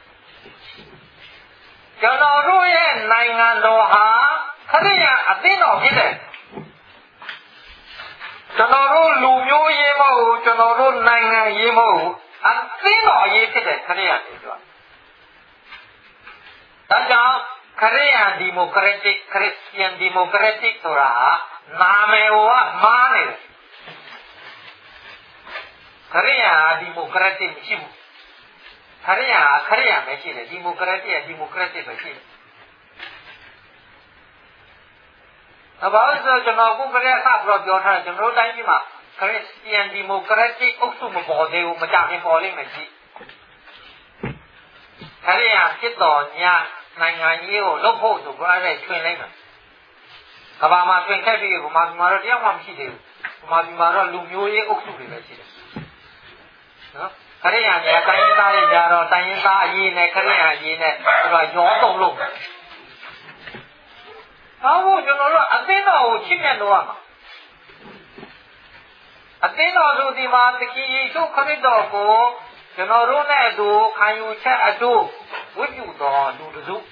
ကျွန်တော်တို့ရဲ့နိုင်ငံတော်ဟာခရစ်ယာန်အသင်းတော်ဖြစ်တယ်ကျွန်တော်တို့လူမျိုးရေးမဟုတ်ကျွန်တော်တို့နိုင်ငံရေးမဟုတ်အသင်းတော်ရေးဖြစ်တယ်ခရစ်ယာန်တွေဆိုတာဒါကြောင့်ခရစ်ယာန်ဒီမိုကရက်တစ်ခရစ်ယာန်ဒီမိုကရက်တစ်ဆိုတာနာမည်ကမားနေတယ်ခရစ်ယာန်ဒီမိုကရက်တစ်မရှိဘူးခရစ်ယာန်ပဲရှိတယ်ဒီမိုကရက်တစ်ပဲရှိတယ်ဘာလို့ဆိုကျွန်တော်ခုကလေးအစပြောထားတယ်ကျွန်တော်တို့တိုင်းပြည်မှာခရစ်ယာန်ဒီမိုကရက်တစ်အုပ်စုမပေါ်သေးဘူးမကြခင်ပေါ်လိမ့်မယ်ကြည့်ခရစ်ယာန်ဖြစ်တော်ညနိုင်ငံရေးကိုလုပ်ဖို့ဆိုကြတဲ့ချွင်လိုက်မယ်ကဘာမှာတွင်ခက်ပြီးဗမာပြည်မှာတော့တရားမှမရှိသေးဘူးဗမာပြည်မှာတော့လူမျိုးရေးအုပ်စုတွေပဲရှိတယ်နော်ခရစ်ယာန်ရဲ့တိုင်းရင်းသားတွေကြတော့တိုင်းရင်းသားအရေးနဲ့ခရစ်ယာန်အရေးနဲ့သူကရောတုံလို့ဘာလို့ကျွန်တော်တို့အသင်းတော်ကိုချစ်မြတ်လို့ရမှာအသင်းတော်ဆိုဒီမှာတခင်ယေရှုခရစ်တော်ကိုကျွန်တော်တို့နဲ့အတူခံယူချက်အတူဝိပုတော်လူတစု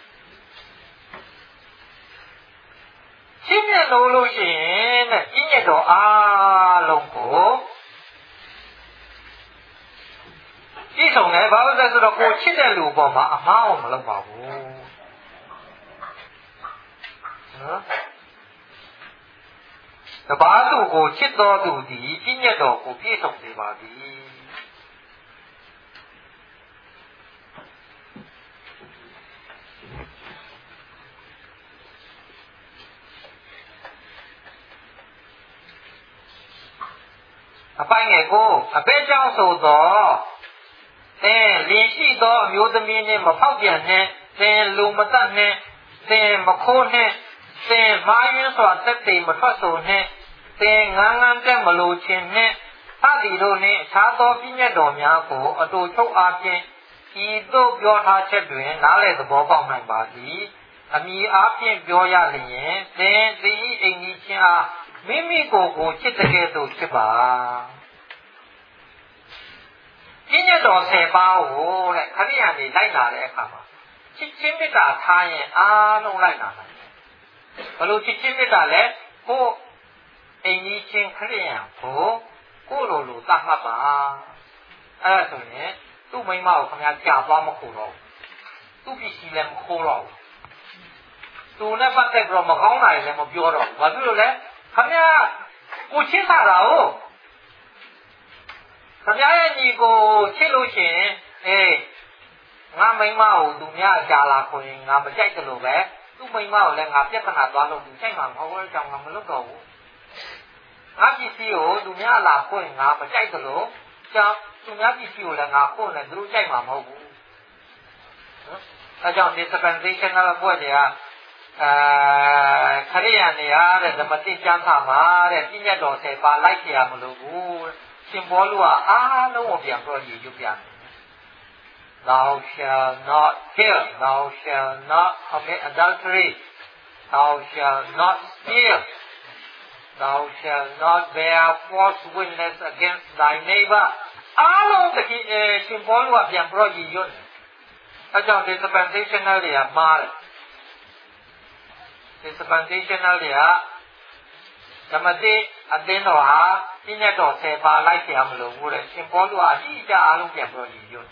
ချစ်မြတ်လို့ရှိရင်တဲ့ဤမြတ်တော်အားလုံးကိုကြည့်ဆုံးတယ်ဘာလို့လဲဆိုတော့ကိုချစ်တဲ့လူပေါ်မှာအမှားအောင်မလုပ်ပါဘူးနော်တပါးသူကိုချစ်တော်သူသည်ပြည့်ညတ်တော်ကိုပြည့်စုံစေပါသည်အပိုင်းငယ်ကိုအပဲကြောင့်ဆိုတော့လင်းရှိသောအမျိုးသမီးနှင့်မဖောက်ပြန်နှင့်သင်လူမတတ်နှင့်သင်မခိုးနှင့်သင်မာယွန်းစွာတက်တိမ်မထွက်ဆိုနှင့်သင်ငန်းငန်းတက်မလိုခြင်းနှင့်အသည်တို့နှင့်အခြားသောပြည့်ညတ်တော်များကိုအတူချုပ်အားဖြင့်ဤသို့ပြောထားချက်တွင်နားလည်သဘောပေါက်နိုင်ပါသည်အမည်အားဖြင့်ပြောရလျင်သင်သည်အိမ်ကြီးချင်းအားမိမိကိုယ်ကိုချစ်တဲ့ကဲ့သို့ချစ်ပါပြည့်ညတ်တော်10ပါးကိုတဲ့ခရိယာန်တွေလိုက်လာတဲ့အခါမှာချစ်ချင်းမေတ္တာထားရင်အားလုံးလိုက်လာတယ်ဘယ်လိုချစ်ချင်းမေတ္တာလဲကိုအိမ်ကြီးချင်းခရိယာန်ကိုလိုသတ်မှတ်ပါအဲ့ဒါဆိုရင်သူ့မိန်းမကိုခင်ဗျားကြာသွားမခိုးတော့သူ့ပစ္စည်းလည်းမခိုးတော့သူနဲ့ပတ်သက်ပြီးတော့မကောင်းတာလည်းမပြောတော့ဘာဖြစ်လို့လဲခင်ဗျားကိုချစ်တာကိုခင်ဗျားရဲ့ညီကိုချစ်လို့ရှိရင်ငါမိန်းမကိုသူများကြာလာခွင်ငါမကြိုက်တယ်လို့ပဲသူ့မိန်းမကိုလည်းငါပြဿနာသွားလို့သူစိတ်မှမဟုတ်ဘူးကြောင့်ငါမလုပ်တော့ဘူးငါပစ္စည်းကိုသူများလာခွင်ငါမကြိုက်တယ်လို့ကြောင့်သူများပစ္စည်းကိုလည်းငါခွင်နဲ့သူတို့ကြိုက်မှာမဟုတ်ဘူးအဲကြောင့် dispensational ဘွဲ့တွေကခရိယာန်တွေအားတဲ့ဓမ္မတိကျမ်းစာမှာတဲ့ပြည့်ညတ်တော်10ပါလိုက်ကြရမလို့ဘူးရှင်ဘောလူကအားလုံးကိုပြန်ပြောရည်ရွတ်ပြတယ် Thou shall not kill, thou shall not commit adultery, thou shall not steal, thou shall not bear false witness against thy neighbor. အားလုံးတကယ်ရှင်ဘောလူကပြန်ပြောရည်ရွတ်အဲကြောင့် dispensational တွေကမှားတယ်dispensational တွေကဓမ္မတိအသင်းတော်ဟာပြည့်ညတ်တော်10ပါလိုက်ကြရမလို့ဘူးတဲ့ရှင်ဘောလူကအကြီးအကျယ်အားလုံးပြန်ပြောရည်ရွတ်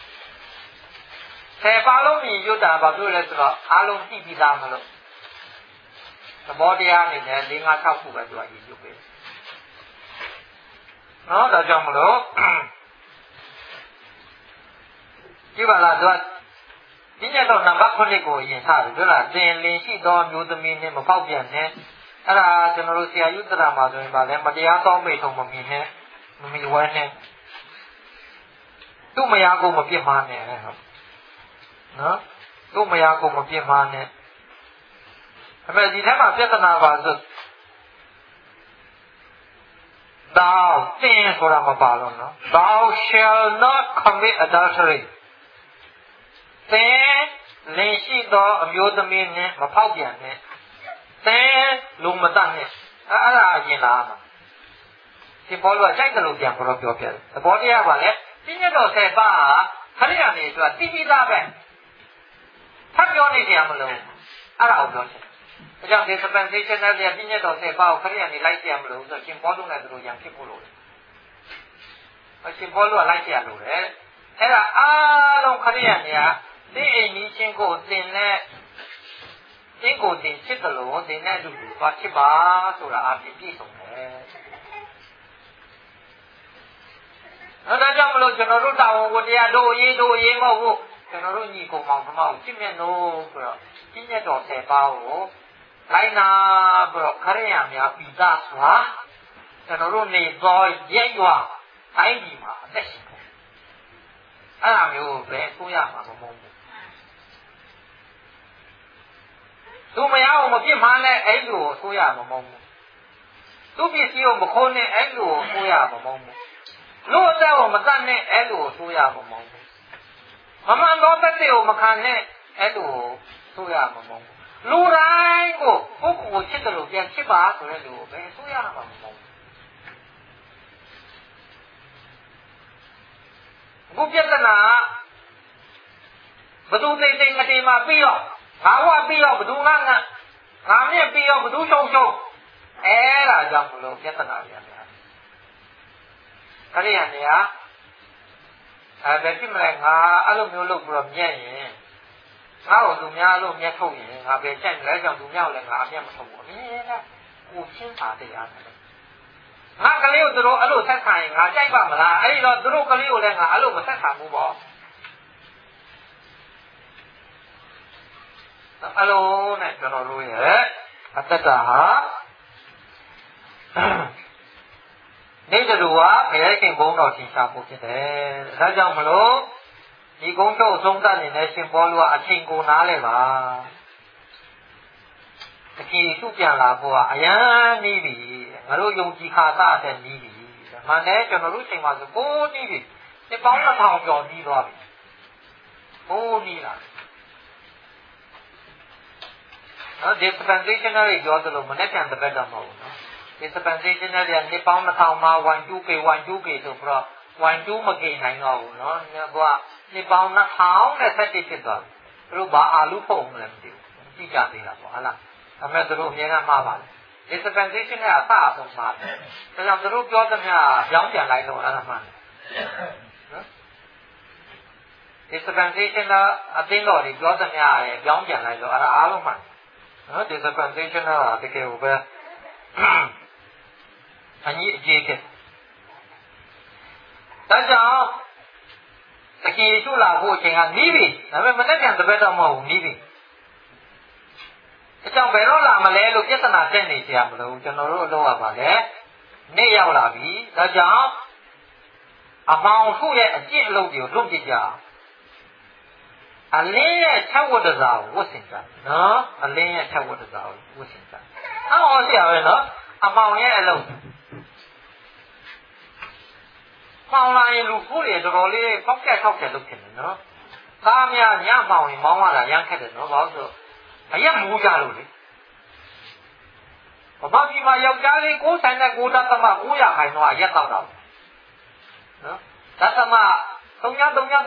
10ပါလုံးမြည်ရွတ်တာဘာလို့လဲဆိုတော့အားလုံးသိပြီးသားမလို့သဘောတရားအနေနဲ့4 5 6ခုပဲသူကရည်ရွတ်ပေးနော်ဒါကြောင့်မလို့ကြည့်ပါလားသူကပြည့်ညတ်တော်နံပါတ်9ကိုယင်ထားတယ်ပြောလားသင်လင်ရှိသောမျိုးသမီးနဲ့မပေါက်ပြန်နဲ့အဲ့ဒါကျွန်တော်တို့ဆရာယုတရာမှာဆိုရင်ဗာလဲမတရားသောမိတ်ထုံမမြင်နဲ့မမီဝဲနဲ့သူ့မယားကိုမပြစ်မှားနဲ့ဟုတ်နော်သူ့မယားကိုမပြစ်မှားနဲ့အမေဒီထဲမှာပြဿနာပါဆို Thou sinဆိုတာမပါလို့နော် Thou shall not commit adultery သင်လင်ရှိသောအမျိုးသမီးနဲ့မဖောက်ပြန်နဲ့သင်လူမတတ်နဲ့အဲ့ဒါအရင်လားမှာရှင်ဘောလို့ကြိုက်တယ်လို့ပြန်ပြောပြတယ်သဘောတရားပါလေပြည့်ညတ်တော်10ပါးဟာခရိယာနေဆိုတာတိပိသားပဲထပ်ပြောနေကြရမလို့အဲ့ဒါကိုပြောချင်ဒါကြောင့် dispensation နဲ့ပြည့်ညတ်တော်10ပါးကိုခရိယာနေလိုက်ကြရမလို့ဆိုရှင်ဘောလို့နဲ့သူတို့ရံဖြစ်ဖို့လို့ရှင်ဘောလို့လိုက်ကြရလို့လေအဲ့ဒါအားလုံးခရိယာနေကဒီအိမ်ကြီးချင်းကိုသင်နဲ့သင်ကိုသင်ချစ်တယ်လို့သင်နဲ့အတူတူသွားချစ်ပါဆိုတာအပြည့်စုံတယ်ဒါကြောင့်မလို့ကျွန်တော်တို့တာဝန်ကိုတရားတို့ရေးမဟုတ်ဘူးကျွန်တော်တို့ညီကောင်မောင်နှမကိုချစ်မြတ်လို့ဆိုတော့ပြည့်ညတ်တော်10ပါးကိုလိုက်နာပြီးတော့ခရိယာများပိသစွာကျွန်တော်တို့နေသောရက်ရွာတိုင်းပြည်မှာအသက်ရှင်တယ်အဲ့ဒါမျိုးပဲဆိုရမှာမဟုတ်ဘူးသူမရအောင်မပြစ်မှားနဲ့အဲ့လိုဆိုရမှာမဟုတ်ဘူးသူပစ္စည်းကိုမခိုးနဲ့အဲ့လိုဆိုရမှာမဟုတ်ဘူးလို့အသက်ကိုမတတ်နဲ့အဲ့လိုဆိုရမှာမဟုတ်ဘူးမမှန်သောသက်တွေကိုမခံနဲ့အဲ့လိုဆိုရမှာမဟုတ်ဘူးလူတိုင်းကိုပုဂ္ဂိုလ်ကိုချစ်တယ်လို့ပြန်ချစ်ပါဆိုတဲ့လူကိုပဲဆိုရမှာမဟုတ်ဘူးအခုပြဿနာဘသူသိမတေမှာပြီးတော့ငါဝပြီးတော့ဘသူငါမြင့်ပြီးတော့ဘသူရှုံအဲ့ဒါကြောင့်မလို့ပြဿနာတွေများခရိယာနေကဘယ်ဖြစ်မလဲငါအဲ့လိုမျိုးလုပ်ပြီးတော့မြတ်ရင်ငါ့ကိုသူများလို့မြတ်ထုတ်ရင်ငါပဲချက်လဲကြောင့်သူများကိုလည်းငါအမြတ်မထုတ်ဘူးကိုချင်းပါတရားတယ်ငါကလေးကိုသူတို့အဲ့လိုဆက်ခံရင်ငါကြိုက်ပါမလားအဲ့ဒီတော့သူတို့ကလေးကိုလည်းငါအဲ့လိုမဆက်ခံဘူးပေါ့အဲ့လိုနဲ့ကျွန်တော်တို့ရဲ့အတ္တဟာနေတူကဘယ်ရှင်ဘုံတော်ထင်ရှားဖို့ဖြစ်တယ်ဒါကြောင့်မလို့ဒီကုန်းချုပ်အဆုံးသတ်နေတဲ့ရှင်ဘောလူကအချိန်ကိုနားလဲပါတကယ်သူ့ပြန်လာဖို့ကအရန်နေပြီငါတို့ယုံကြည်ခါသတဲ့နေပြီမှန်တယ်ကျွန်တော်တို့ချိန်မှာဆိုကိုးနေပြီဒီပေါင်း1000ကျော်ပြီးသွားပြီကိုးနေလားdispensation တွေပြောသလိုမနဲ့ပြန်တပတ်တော့မဟုတ်ဘူးနော် dispensation တွေကနေပေါင်း1000မှာ 12k ဆိုပြီးတော့ 12မကိနိုင်တော့ဘူးနော်ဟိုကနေပေါင်း1000နဲ့ဆက်ဖြစ်သွားတယ်သူတို့ဘာအာလူဖုံလဲမသိဘူးကြည့်ကြသေးတာပေါ့ဟုတ်လားဒါပေမဲ့သူတို့အများကမှားပါလေ dispensation ကအစအဆုံးမှားတယ်ဒါကြောင့်သူတို့ပြောသမျှကြောင်းပြန်လိုက်လို့အဲ့ဒါမှန်တယ်နော် dispensation အသိတော်တွေပြောသမျှရဲ့ကြောင်းပြန်လိုက်လို့အဲ့ဒါအားလုံးမှန်နော် dispensation ကတကယ်ကိုပဲအကြီးအကျယ်ကဒါကြောင့်တကယ်ရှုလာဖို့အချိန်ကနီးပြီဒါပေမဲ့မနဲ့ပြန်တပတ်တော့မဟုတ်ဘူးနီးပြီအကြောင်းဘယ်တော့လာမလဲလို့ပြဿနာတက်နေကြရမလို့ကျွန်တော်တို့အလုပ်ရပါလေနေ့ရောက်လာပြီဒါကြောင့်အမောင်ခုရဲ့အကျင့်အလုပ်တွေကိုလုပ်ကြည့်ကြအောင်အလင်းရဲ့၆ဝတ္တစာကိုဝတ်ဆင်ကြနော်အလင်းရဲ့၆ဝတ္တစာကိုဝတ်ဆင်ကြအော်ဆရာပဲနော်အမောင်ရဲ့အလုပ်မောင်လာရင်လူဖူးတွေတော်တော်လေးပေါက်ကက်ထောက်တယ်လုပ်ဖြစ်တယ်နော်သားများညမောင်ရင်မောင်းရတာရမ်းခက်တယ်နော်ဘာလို့ဆိုအရက်မူးကြလို့လေဘာမှဒီမှာယောက်ျားလေး69.9ခိုင်တော့ရက်တော့တော့နော်ဒါသမ3.3.3.3.3.3.3.9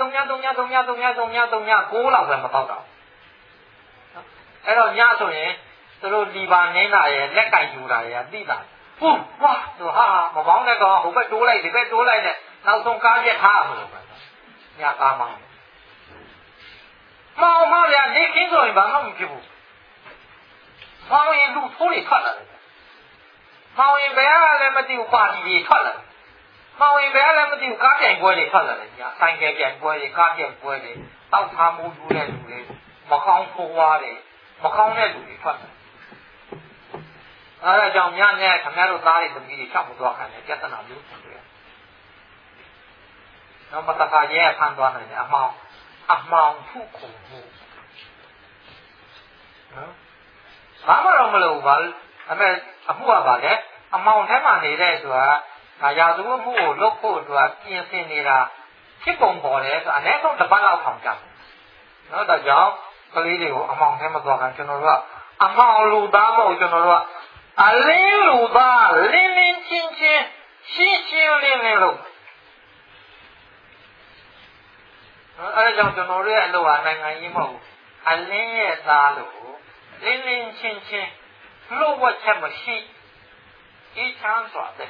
လောက်ပဲမပေါက်တော့အဲ့တော့ညဆိုရင်သူတို့လီဘာနေတာရဲ့လက်ကင်ယူတာရဲ့သိတာဟုတ်ဝါသူဟာမပေါင်းတဲ့ကောင်ဟိုဘက်တိုးလိုက်ဒီဘက်တိုးလိုက်နဲ့နောက်ဆုံးကားရက်ထားမှာလို့ပဲညကားမောင်းမဗျာနေခင်းဆိုရင်ဘာမှမဖြစ်ဘူးမောင်းရင်လူထိုးတွေထွက်လာတယ်မောင်းရင်ဘယ်ကလည်းမသိဘူးပါတီတွေထွက်လာတယ်မောင်ရင်ဘယ်လည်းမသိဘူးကားပြိုင်ပွဲတွေထွက်လာတယ်ညာဆိုင်ကယ်ပြိုင်ပွဲတွေကားပြိုင်ပွဲတွေတောက်ထားမှုလူတဲ့လူတွေမကောင်းဖိုးဝါးတွေမကောင်းတဲ့လူတွေထွက်လာအဲ့ဒါကြောင့်ညနဲ့ခင်ဗျားတို့သားတွေသမီးတွေချက်မသွားခိုင်းတယ်ပြဿနာမျိုးဖြစ်တယ်နောက်မတခါရဲဖန်သွားနိုင်တယ်အမောင်ထုခုမှုနော်ဘာမှတော့မလုပ်ဘူးပါအမေအမှုကပါလေအမောင်ထဲမှာနေတဲ့ဆိုတာရာဇဝတ်မှုကိုလုပ်ဖို့အတွက်ပြင်ဆင်နေတာဖြစ်ပုံပေါ်တယ်ဆိုအနည်းဆုံးတစ်ပတ်လောက်ဆောင်ကြတယ်နော်ဒါကြောင့်ကလေးတွေကိုအမောင်ထဲမသွားခင်ကျွန်တော်တို့ကအမောင်လူသားမဟုတ်ကျွန်တော်တို့ကအလင်းလူသားလင်းလင်းချင်းချင်းရှင်းရှင်းလင်းလင်းလို့အဲဒါကြောင့်ကျွန်တော်တို့ရဲ့အလုပ်ဟာနိုင်ငံရေးမဟုတ်အလင်းရဲ့သားလို့လင်းလင်းချင်းချင်းလို့ဝတ်ချက်မရှိအေးချမ်းစွာတဲ့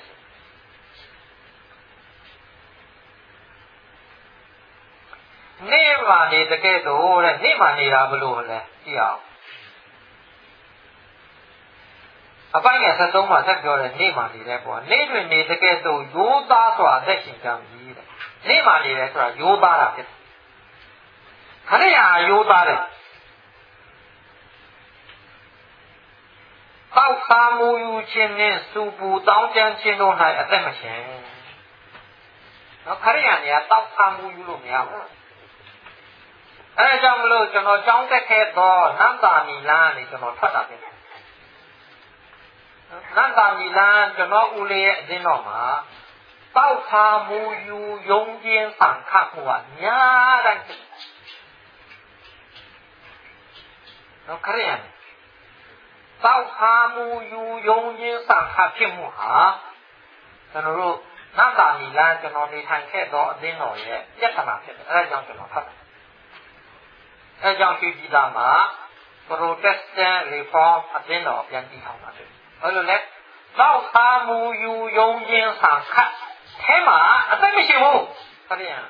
နေ့မှနေတကယ်တော့တဲ့နေ့မှနေတာဘလို့လဲကြည့်အောင်အပိုင်းငယ်73မှာဆက်ပြောတဲ့နေ့မှနေတဲ့ပေါ့နေ့တွင်နေတကယ်တော့ရိုးသားစွာအသက်ရှင်ကြပြီတဲ့နေ့မှနေတယ်ဆိုတာရိုးသားတာဖြစ်တယ်ခရိယာရိုးသားတယ်တောက်စားမှုယူခြင်းနဲ့စူပူတောင်းကျမ်းခြင်းတို့၌အသက်မရှင်နော်ခရိယာနေရာတောက်စားမှုယူလို့မရဘူးအဲဒါကြောင့်မလို့ကျွန်တော်ကြောင်းတက်ခဲ့တော့နန္တာမီလန်းနေကျွန်တော်ထွက်တာဖြစ်တယ်နန္တာမီလန်းကျွန်တော်ဦးလေးရဲ့အတင်းတော်မှာတောက်စားမှုယူယုံကျင်းဆံခတ်မှုကများတိုင်းနော်ခရိယာတောက်စားမှုယူယုံကျင်းဆံခတ်ဖြစ်မှုဟာကျွန်တော်တို့နန္တာမီလန်းကျွန်တော်နေထိုင်ခဲ့တော့အတင်းတော်ရဲ့ပြဿနာဖြစ်တယ်အဲဒါကြောင့်ကျွန်တော်ထွက်တယ်အဲကြောင့်ရှိကြည်လာမှာ Protestant Reform အသင်းတော်ပြန်တည်ထောင်တာဖြစ်။အဲ့လိုလဲတောက်စားမှုယူယုံကျင်းဆံခတ်အဲမှာအသက်မရှိဘူး။ဟုတ်တယ်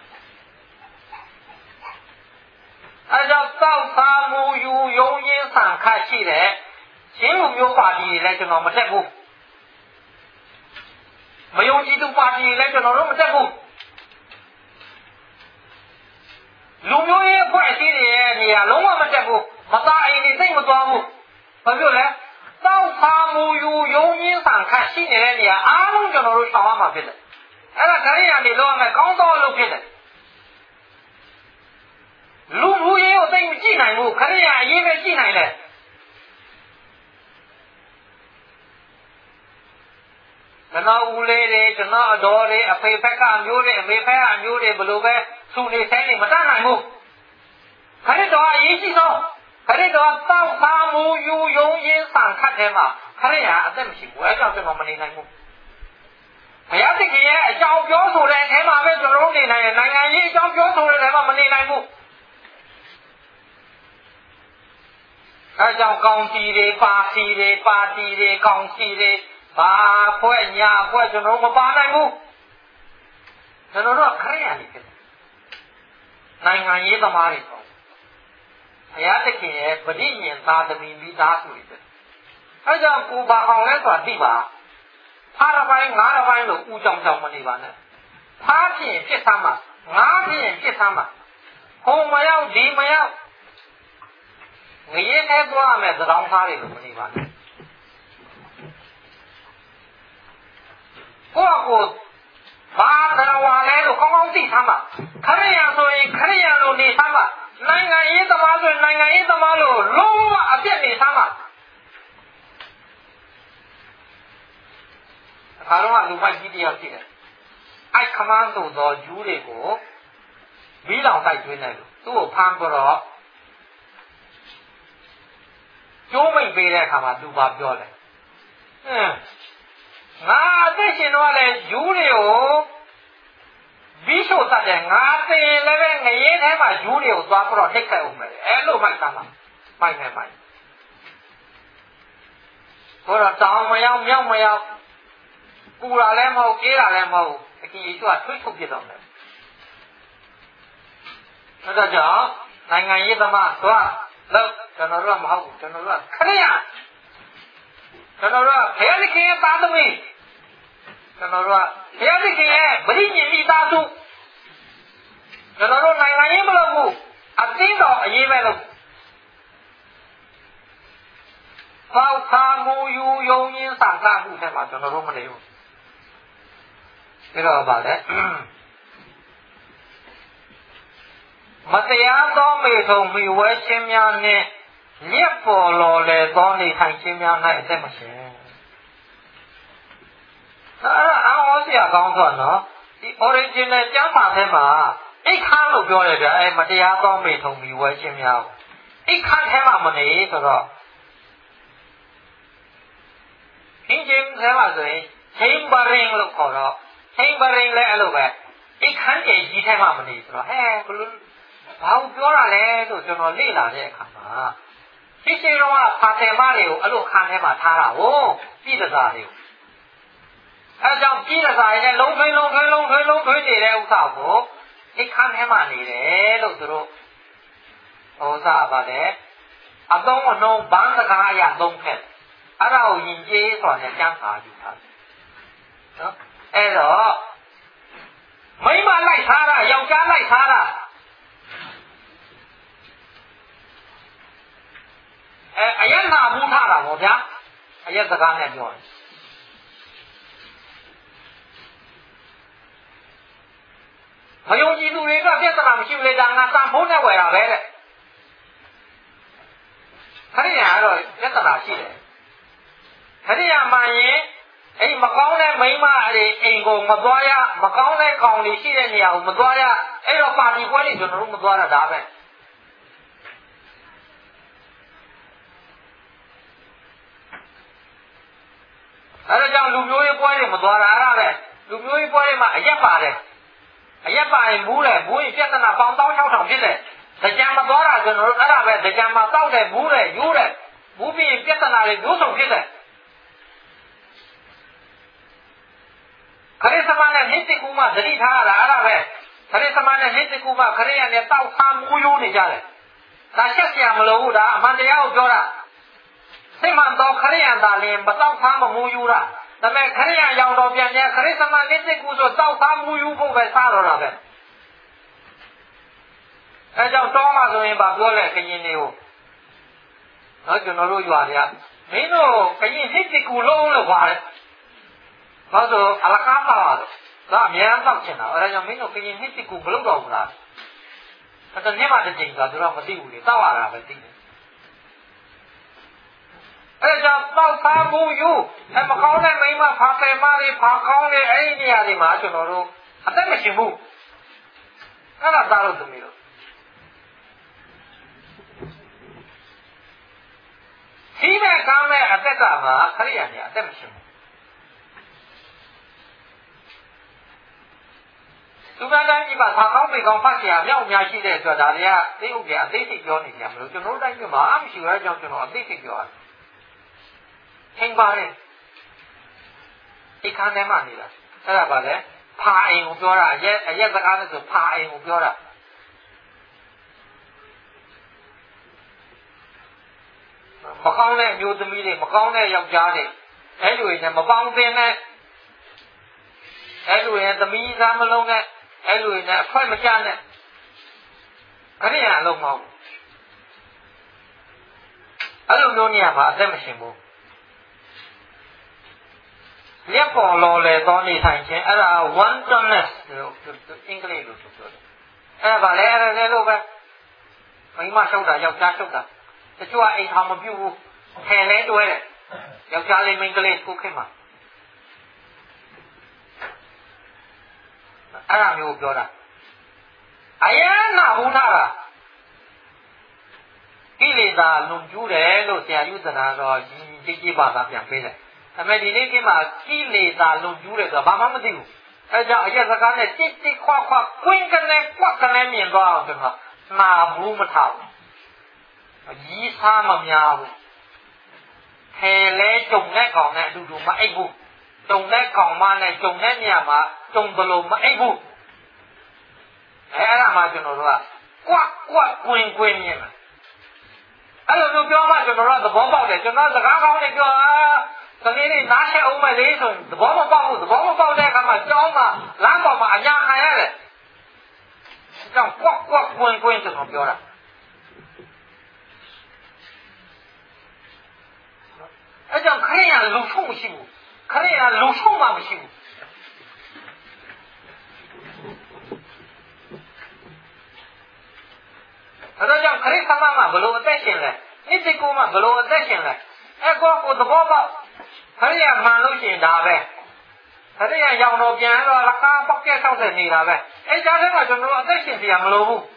။အဲကြောင့်တောက်စားမှုယူယုံကျင်းဆံခတ်ရှိတဲ့ချင်းလူမျိုးပါတီတွေလည်းကျွန်တော်မတက်ဘူး။မယုံကြည်သူပါတီတွေလည်းကျွန်တော်တို့မတက်ဘူး။လူမျိုးရေးအဖွဲ့အစည်းတွေရဲ့နေရာလုံးဝမတက်ဘူးမသားအိမ်တွေစိတ်မသွားဘူးဘာဖြစ်လဲတောက်ဖာမူယူယုံရင်းဆံခတ်ရှိနေတဲ့နေရာအားလုံးကျွန်တော်တို့ရှောင်ရမှာဖြစ်တယ်အဲ့ဒါခရိယာနေလို့ရမယ်ကောင်းသောလို့ဖြစ်တယ်လူမှုရေးကိုသိမကြည့်နိုင်ဘူးခရိယာအရေးပဲကြည့်နိုင်တယ်ကျွန်တော်ဦးလေးတွေကျွန်တော်အတော်တွေအဖေဖက်ကမျိုးတွေအမေဖက်ကမျိုးတွေဘယ်လိုပဲသူနေဆိုင်နေမတတ်နိုင်ဘူးခရစ်တော်အရေးကြီးဆုံးခရစ်တော်တောက်စားမှုယူယုံရင်းဆံခတ်တယ်မှာခရစ်ယာအသက်မရှိဘူးအဲကြောင့်ကျွန်တော်မနေနိုင်ဘူးဘုရားသခင်ရဲ့အကြောင်းပြောဆိုတဲ့အထဲမှာပဲကျွန်တော်တို့နေနိုင်တယ်နိုင်ငံရေးအကြောင်းပြောဆိုတဲ့အထဲမှာမနေနိုင်ဘူးအဲကြောင့်ကောင်စီတွေပါတီတွေကောင်စီတွေဘာဖွဲ့ညာဖွဲ့ကျွန်တော်မပါနိုင်ဘူးကျွန်တော်တို့ခရစ်ယာန်တွေဖြစ်တယ်နိုင်ငံရေးသမားတွေပေါ့ဘုရားသခင်ရဲ့ပဋိညာဉ်သားသမီးမိသားစုတွေဖြစ်အဲကြောင့်ကိုပါအောင်လဲဆိုတာသိပါဖားတစ်ပိုင်းငါးတစ်ပိုင်းလို့ဦးကြောင်မနေပါနဲ့ဖားဖြင့်ဖြစ်သမ်းပါငါးဖြင့်ဖြစ်သမ်းပါဟိုမရောက်ဒီမရောက်ငရဲထဲသွားမယ်သံတော်သားတွေလို့မနေပါနဲ့ကိုယ့်ကိုဘာတော်ဝါလဲလို့ကောင်းကောင်းသိသမ်းပါခရိယာဆိုရင်ခရိယာလိုနေသမ်းပါနိုင်ငံရေးသမားဆိုရင်နိုင်ငံရေးသမားလိုလုံးဝအပြည့်နေသမ်းပါအခါတော့လူမိုက်ကြီးတယောက်ရှိတယ်အဲ့ခမန်းဆိုသောဂျူးတွေကိုဘီးလောင်တိုက်သွင်းတယ်လို့သူ့ကိုဖမ်းပြီးတော့ကျိုးမိတ်ပေးတဲ့အခါမှာသူဘာပြောလဲငါအသက်ရှင်တော့လေဂျူးတွေကိုဘီးရှို့တတ်တယ်ငါတင်လည်းပဲငရဲထဲမှာဂျူးတွေကိုသွားပြီးတော့ထိတ်ခတ်အောင်မယ်အဲ့လိုမှတ်သားမှာမိုက်မယ်ဘောတော့တောင်မရောက်မြောက်မရောက်ပူလာလည်းမဟုတ်ကြေးလာလည်းမဟုတ်အကြီးကြီးကထွေးထုတ်ပြတော့မယ်အဲ့ဒါကြောင့်နိုင်ငံရေးသမားသွားလို့ကျွန်တော်တို့ကမဟုတ်ဘူးကျွန်တော်တို့ကခရိယာကျွန်တော်တို့ကဘုရားသခင်ရဲ့သားသမီးကျွန်တော်တို့ကဘုရားသခင်ရဲ့ဗြိညင်မိသားစုကျွန်တော်တို့နိုင်ငံရေးမလုပ်ဘူးအသင်းတော်အရေးပဲလုပ်ပေါက်ခါမူယူယုံရင်းစံစားမှုထဲမှာကျွန်တော်တို့မနေဘူးဒါတော့ဗာလဲမတရားသောမေထုံမိဝဲခြင်းများနှင့်မြက်ပေါ်လော်လေသောနေထိုင်ခြင်းများ၌အသက်မရှင်အဲ့ဒါအော်ဆရာကောင်းဆိုတော့ဒီ original ကျမ်းစာထဲမှာအိတ်ခမ်းလို့ပြောတယ်ဗျမတရားသောမိထုံပြီးဝဲခြင်းများအိတ်ခမ်းထဲမှာမနေဆိုတော့ခင်းချင်းထဲမှာဆိုရင် chambering လို့ခေါ်တော့ chambering လည်းအဲ့လိုပဲအိတ်ခမ်းကြီးကြီးထဲမှာမနေဆိုတော့ဟဲ့ဘလို့ဘာလို့ပြောတာလဲလို့ကျွန်တော်လေ့လာတဲ့အခါမှာရှိတော့ဖာတယ်မတွေကိုအဲ့လိုခမ်းထဲမှာထားတာဟုတ်ပြည်တစားတွေကိုအဲကြောင့်ပြည်တစားရဲ့လုံးထွေးနေတဲ့ဥစ္စာကိုအိတ်ခမ်းထဲမှာနေတယ်လို့သူတို့ဟောစားပါတယ်အသုံးအနှုန်းဘန်းစကားအရာသုံးဖက်အဲ့ဒါကိုယဉ်ကျေးစွာနဲ့ကျမ်းစာယူထားတယ်နော်အဲ့တော့မိမလိုက်ထားတာယောက်ျားလိုက်ထားတာအယက်နာဘူးထားတာပေါ့ဗျာအယက်စကားနဲ့ပြောတယ်မယုံကြည်သူတွေကပြဿနာမရှိဘူးလေဒါငါတန်ဖိုးနဲ့ဝယ်တာပဲတဲ့ခရိယာကတော့ပြဿနာရှိတယ်ခရိယာမှန်ရင်အဲ့မကောင်းတဲ့မိန်းမတွေအိမ်ကိုမသွားရမကောင်းတဲ့ကောင်တွေရှိတဲ့နေရာကိုမသွားရအဲ့တော့ပါတီပွဲတွေကျွန်တော်တို့မသွားရတာပဲအဲ့ဒါကြောင့်လူမျိုးရေးပွဲတွေမသွားတာအဲ့ဒါပဲလူမျိုးရေးပွဲတွေမှာအရက်ပါတယ်အရက်ပါရင်ဘူးတယ်ဘူးရင်ပြဿနာပေါင်း1600ဖြစ်တယ်။ကြံမသွားတာကျွန်တော်တို့အဲ့ဒါပဲကြံမှာတောက်တယ်ဘူးတယ်ယူတယ်ဘူးပြီးပြဿနာတွေမျိုးစုံဖြစ်တယ်။ခရစ်စမနဲ့ဟိတိကူမသတိထားရတာအဲ့ဒါပဲခရစ်စမနဲ့ဟိတိကူမခရိယာနဲ့တောက်ထားမူးယိုးနေကြတယ်။ဒါရှက်စရာမလိုဘူးဒါအမှန်တရားကိုပြောတာစိတ်မှန်တော့ခရိယာသာလင်မတောက်ထားမမူးယိုးတာဒါပေမဲ့ခရိယာရောင်တော်ပြန်ပြန်ခရစ်စမနဲ့ဟိတိကူဆိုတောက်ထားမူးယိုးဖို့ပဲစားတော့တာပဲအဲကြောင့်တောမှာဆိုရင်ဗာပြောလဲကရင်တွေကိုနော်ကျွန်တော်တို့ရွာတွေကမင်းတို့ကရင်ဟိတိကူလုံးလို့ပါတယ်ဘာလို့အလကားပါတော့ဒါအများကြီးတောက်ချင်တာအဲဒါကြောင့်မင်းတို့ကရင်ဟိတိကူမလုပ်တော့ဘူးလားအဲ့ဒါနဲ့မှတစ်ချိန်သာသူတို့မသိဘူးလေတောက်ရတာပဲသိတယ်အဲကြောင့်တောက်သားမှုယူအဲမကောင်းတဲ့မိန်းမဖာပယ်မတွေဖာကောင်းတဲ့အဲ့ဒီနေရာတွေမှာကျွန်တော်တို့အသက်မရှင်ဘူးအဲ့ဒါသားလို့သမီးတို့ဒီမဲ့ကောင်းတဲ့အသက်ကမှာခရိယာနေအသက်မရှင်ဘူးသူကတိုင်းဒီမှာဖာကောင်းပေကောင်းဖတ်เสียမြောက်များရှိတဲ့အတွက်ဒါတွေကသိဥပြအသိစိတ်ပြောနေကြမလို့ကျွန်တော်တို့တိုင်းမှာအမရှိရကြောင်းကျွန်တော်အသိစိတ်ပြောရတယ်ထင်ပါတယ်ဒီခန်းထဲမှာနေတာအဲ့ဒါပါလေဖာအိမ်ကိုပြောတာအရက်စကားနဲ့ဆိုဖာအိမ်ကိုပြောတာမကောင်းတဲ့အမျိုးသမီးတွေမကောင်းတဲ့ယောက်ျားတွေအဲ့လိုနဲ့မပေါင်းသင်းနဲ့အဲ့လိုနဲ့သမီးသားမလုံးနဲ့အဲ့လိုနဲ့အခွက်မချနဲ့ခရိယာအလုံးမဟုတ်အဲ့လိုမျိုးနေရာမှာအသက်မရှင်ဘူးရက်ပေါ်လော်လေတော့နေထိုင်ခြင်းအဲ့ဒါ wantonness လို့အင်္ဂလိပ်လိုဆိုတယ်အဲ့ဒါဗာလဲအဲ့ဒါလို့ပဲမိမရှုပ်တာယောက်ျားရှုပ်တာတချို့ကအိမ်ထောင်မပြုတ်ဘူးထဲလဲတွဲတယ်ယောက်ျားလေးမိန်းကလေးကိုခင်မှာအဲ့ဒါမျိုးပြောတာအယံနာဘူးထားတာကိလေသာလွန်ကျူးတယ်လို့ဆရာယူသနာတော့ကြီးပါတာပြန်ပေးတယ်အမေဒီနေ့ကမှကိလေသာလွန်ကျူးတယ်ဆိုတာဘာမှမသိဘူးအဲကြောင့်အရက်စကားနဲ့တိတိခွာခွာကွင်းကနေကွက်ကနေမြင်သွားအောင်ဆိုတော့နာဘူးမထားဘူးကြီးစားမများဘူးထဲလဲကြုံတဲ့ကောင်နဲ့အတူတူမအိပ်ဘူးကြုံတဲ့ကောင်မနဲ့ကြုံတဲ့နေရာမှာကြုံတယ်လို့မအိပ်ဘူးအဲ့ဒါမှကျွန်တော်တို့ကကွက်ကွင်းမြင်တာအဲ့လိုမျိုးပြောမှကျွန်တော်တို့သဘောပေါက်တယ်ကျွန်တော်စကားကောင်းနေပြောကလေးလေးနားချက်အောင်မယ်လေဆိုရင်သဘောမပေါက်ဘူးသဘောမပေါက်တဲ့အခါမှာကြောင်းမှာလမ်းပေါ်မှာအညာခံရတယ်။ကြောင်းကွက်ကွင်းကျွန်တော်ပြောတာ။အဲကြောင့်ခရိယာလူထုမရှိဘူး။ခရိယာလူထုမှမရှိဘူး။အဲကြောင့်ခရစ်သမမှာဘလို့အသက်ရှင်လဲ။ဣတိကူမှာဘလို့အသက်ရှင်လဲ။အဲကောကိုသဘောပေါက်ခရိယာမှန်လို့ရှိရင်ဒါပဲခရိယာရောင်တော်ပြန်တော့လကားပေါက်ကဲ60နေတာပဲအဲကြားထဲမှာကျွန်တော်အသက်ရှင်စရာမလိုဘူး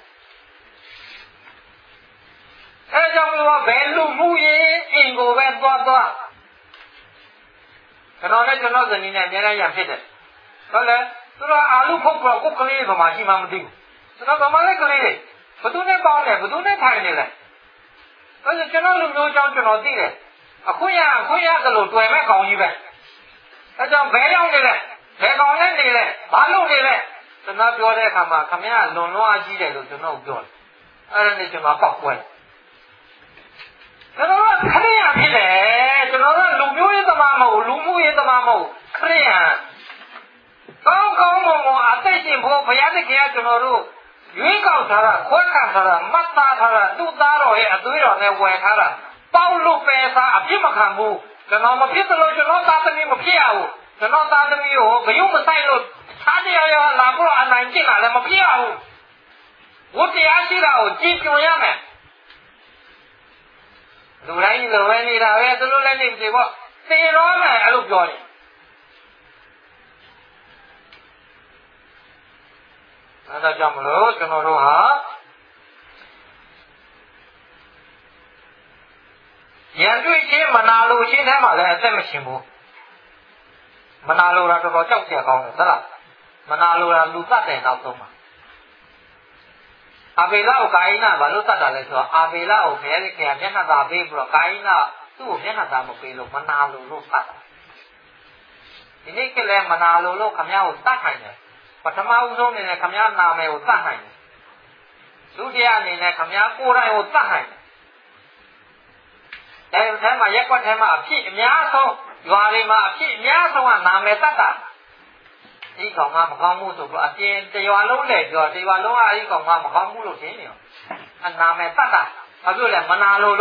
အဲကြောင့်လို့ဘယ်လူမှုရင်အိမ်ကိုပဲသွားကျွန်တော်နဲ့ကျွန်တော်ဇနီးနဲ့အများကြီးရဖြစ်တယ်ဟုတ်လဲသူတို့အာလူဖုတ်တော့ကိုယ်ကလေးဘာမှရှိမှမသိဘူးကျွန်တော်ဗမာလေးကလေးဘသူနဲ့ပေါင်းတယ်ဘသူနဲ့ထိုင်နေလဲအဲ့ဒါကျွန်တော်လူမျိုးကြောင့်ကျွန်တော်သိတယ်အခွင့်ရကလို့တွေ့မဲ့ကောင်ကြီးပဲအဲကြောင့်ဘယ်ရောက်နေလဲဘယ်ကောင်နဲ့နေလဲဘာလုပ်နေလဲကျွန်တော်ပြောတဲ့အခါမှာခမရလွန်အကြီးတယ်လို့ကျွန်တော်ပြောတယ်အဲ့ဒါနဲ့ကျွန်တော်ပောက်ကွဲကျွန်တော်ကခရိယာဖြစ်တယ်ကျွန်တော်ကလူမျိုးရေးသမားမဟုတ်လူမှုရေးသမားမဟုတ်ခရိယာကောင်းမွန်အသက်ရှင်ဖို့ဘုရားသခင်ကကျွန်တော်တို့ရွေးကောက်ထားတာခွဲခန့်ထားတာမှတ်သားထားတာသူ့သားတော်ရဲ့အသွေးတော်နဲ့ဝယ်ထားတာပေါက်လို့ပဲစားအပြစ်မခံဘူးကျွန်တော်မဖြစ်သလိုကျွန်တော်သားသမီးမဖြစ်ရဘူးကျွန်တော်သားသမီးကိုဘယုံမဆိုင်လို့သားတရားရောလာဖို့အနိုင်ကျင့်လာလည်းမဖြစ်ရဘူးဝတ်တရားရှိတာကိုကြည်ပြွန်ရမယ်လူတိုင်းလိုပဲနေတာပဲသူတို့လည်းနေပြီပေါ့သေရောမယ်အဲ့လိုပြောတယ်အဲဒါကြောင့်မလို့ကျွန်တော်တို့ဟာရန်တွေ့ချင်းမနာလိုချင်းထဲမှာလည်းအသက်မရှင်ဘူးမနာလိုတာတော်တော်ကြောက်ကြကောင်းတယ်ဟုတ်လားမနာလိုတာလူသတ်တယ်နောက်ဆုံးမှာအာဘေလကိုကာယနာဘာလို့သတ်တာလဲဆိုတော့အာဘေလကိုဘယ်လိုခင်မျက်နှာသာပေးပြီးတော့ကာယနာသူ့ကိုမျက်နှာသာမပေးလို့မနာလိုလို့သတ်တာဒီနေ့ကလည်းမနာလိုလို့ခမည်းကိုသတ်နိုင်တယ်ပထမဦးဆုံးအနေနဲ့ခမည်းနာမည်ကိုသတ်နိုင်တယ်ဒုတိယအနေနဲ့ခမည်းကိုယ်တိုင်ကိုသတ်နိုင်တယ်အဲဒီထဲမှာရက်ကွက်ထဲမှာအဖြစ်အများဆုံးရွာတွေမှာအဖြစ်အများဆုံးကနာမည်သတ်တာဒီကောင်ကမကောင်းဘူးဆိုတော့အပြင်တရွာလုံးလည်းပြောတရွာလုံးကအဲဒီကောင်ကမကောင်းဘူးလို့ထင်နေရောအနာမည်သတ်တာဘာဖြစ်လဲမနာလို့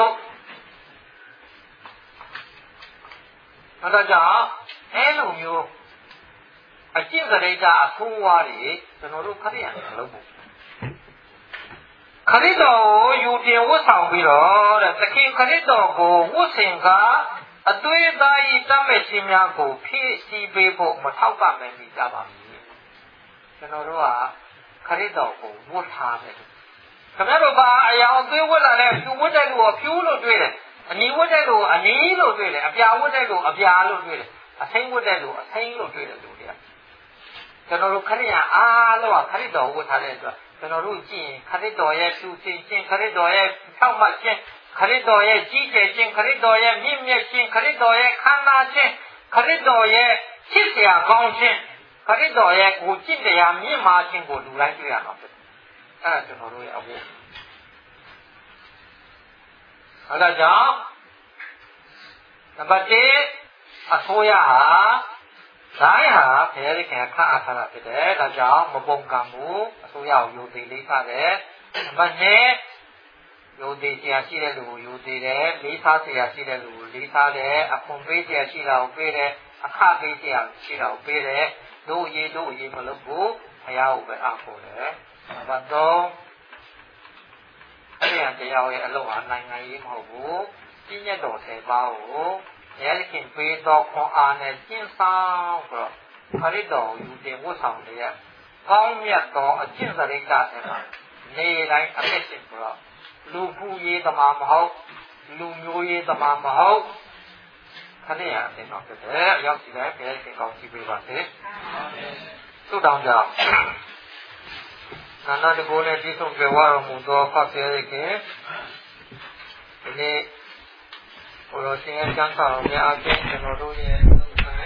အဲဒါကြောင့်အဲလိုမျိုးအကျင့်စရိတ်ကအဆိုးဝါးတွေကျွန်တော်တို့ခရိယာနဲ့မလုပ်ဘူးခရစ်တော်ကိုယူတင်ဝတ်ဆောင်ပြီးတော့တဲ့သခင်ခရစ်တော်ကိုဝတ်ဆင်ကအသွေးသားဤတတ်မဲ့ခြင်းများကိုဖြည့်ဆည်းပေးဖို့မထောက်ပံ့နိုင်ကြပါဘူးကျွန်တော်တို့ကခရစ်တော်ကိုဝတ်ထားတယ်ခင်ဗျားတို့ကအရာအသွေးဝတ်လာတဲ့ဖြူဝတ်တဲ့လူကိုဖြူလို့တွေ့တယ်အနီဝတ်တဲ့လူကိုအနီလို့တွေ့တယ်အပြာဝတ်တဲ့လူကိုအပြာလို့တွေ့တယ်အစိမ်းဝတ်တဲ့လူကိုအစိမ်းလို့တွေ့တယ်လူတွေကကျွန်တော်တို့ခရိယာအားလုံးကခရစ်တော်ဝတ်ထားတဲ့အတွက်ကျွန်တော်တို့ကြည့်ရင်ခရစ်တော်ရဲ့သူရှင်ခြင်းခရစ်တော်ရဲ့ထောက်မှတ်ခြင်းခရစ်တော်ရဲ့ကြီးကျယ်ခြင်းခရစ်တော်ရဲ့မြင့်မြတ်ခြင်းခရစ်တော်ရဲ့ခမ်းနားခြင်းခရစ်တော်ရဲ့ချစ်စရာကောင်းခြင်းခရစ်တော်ရဲ့ကိုကြည်တရားမြင့်မာခြင်းကိုလူတိုင်းတွေ့ရမှာဖြစ်။အဲဒါကျွန်တော်တို့ရဲ့အဝတ်။အဲဒါကြောင့်နံပါတ်1အစိုးရဟာဇိုင်းဟာဘယ်လိုခင်ခန့်အပ်ထားတာဖြစ်တယ်။ဒါကြောင့်မပုံကံဘူးအစိုးရကိုယုံကြည်လေးထားတယ်။နံပါတ်2ယုံကြည်စရာရှိတဲ့လူကိုယုံကြည်တယ်လေးစားစရာရှိတဲ့လူကိုလေးစားတယ်အခွန်ပေးစရာရှိတာကိုပေးတယ်အခပေးစရာရှိတာကိုပေးတယ်တို့ရေးမလုပ်ဘူးဘုရားကိုပဲအားကိုးတယ်နံပါတ်3အဲ့ဒီတရားရဲ့အလုပ်ဟာနိုင်ငံရေးမဟုတ်ဘူးပြည့်ညတ်တော်10ပါးကိုရဲခင်ပေးတော်ခွန်အားနဲ့ကျင့်ဆောင်ဆိုတော့ခရစ်တော်ယူတင်ဝတ်ဆောင်တဲ့ကောင်းမြတ်သောအကျင့်စရိတ်တဲ့မှာနေတိုင်းအသက်ရှင်ဆိုတော့လူမှုရေးသမားမဟုတ်လူမျိုးရေးသမားမဟုတ်ခဏရအသိတော်ဖြစ်တယ်အရောက်စီတိုင်းဘယ်ခင်ကောင်းကြည့်ပေးပါစေသုတောင်းကြနာနာတကိုနဲ့ပြည့်စုံကြွယ်ဝတော်မူသောဖခင်ရဲ့ခင်ဒီနေ့ဘုရားရှင်ရဲ့ကျမ်းစာတော်များအပြင်ကျွန်တော်တို့ရဲ့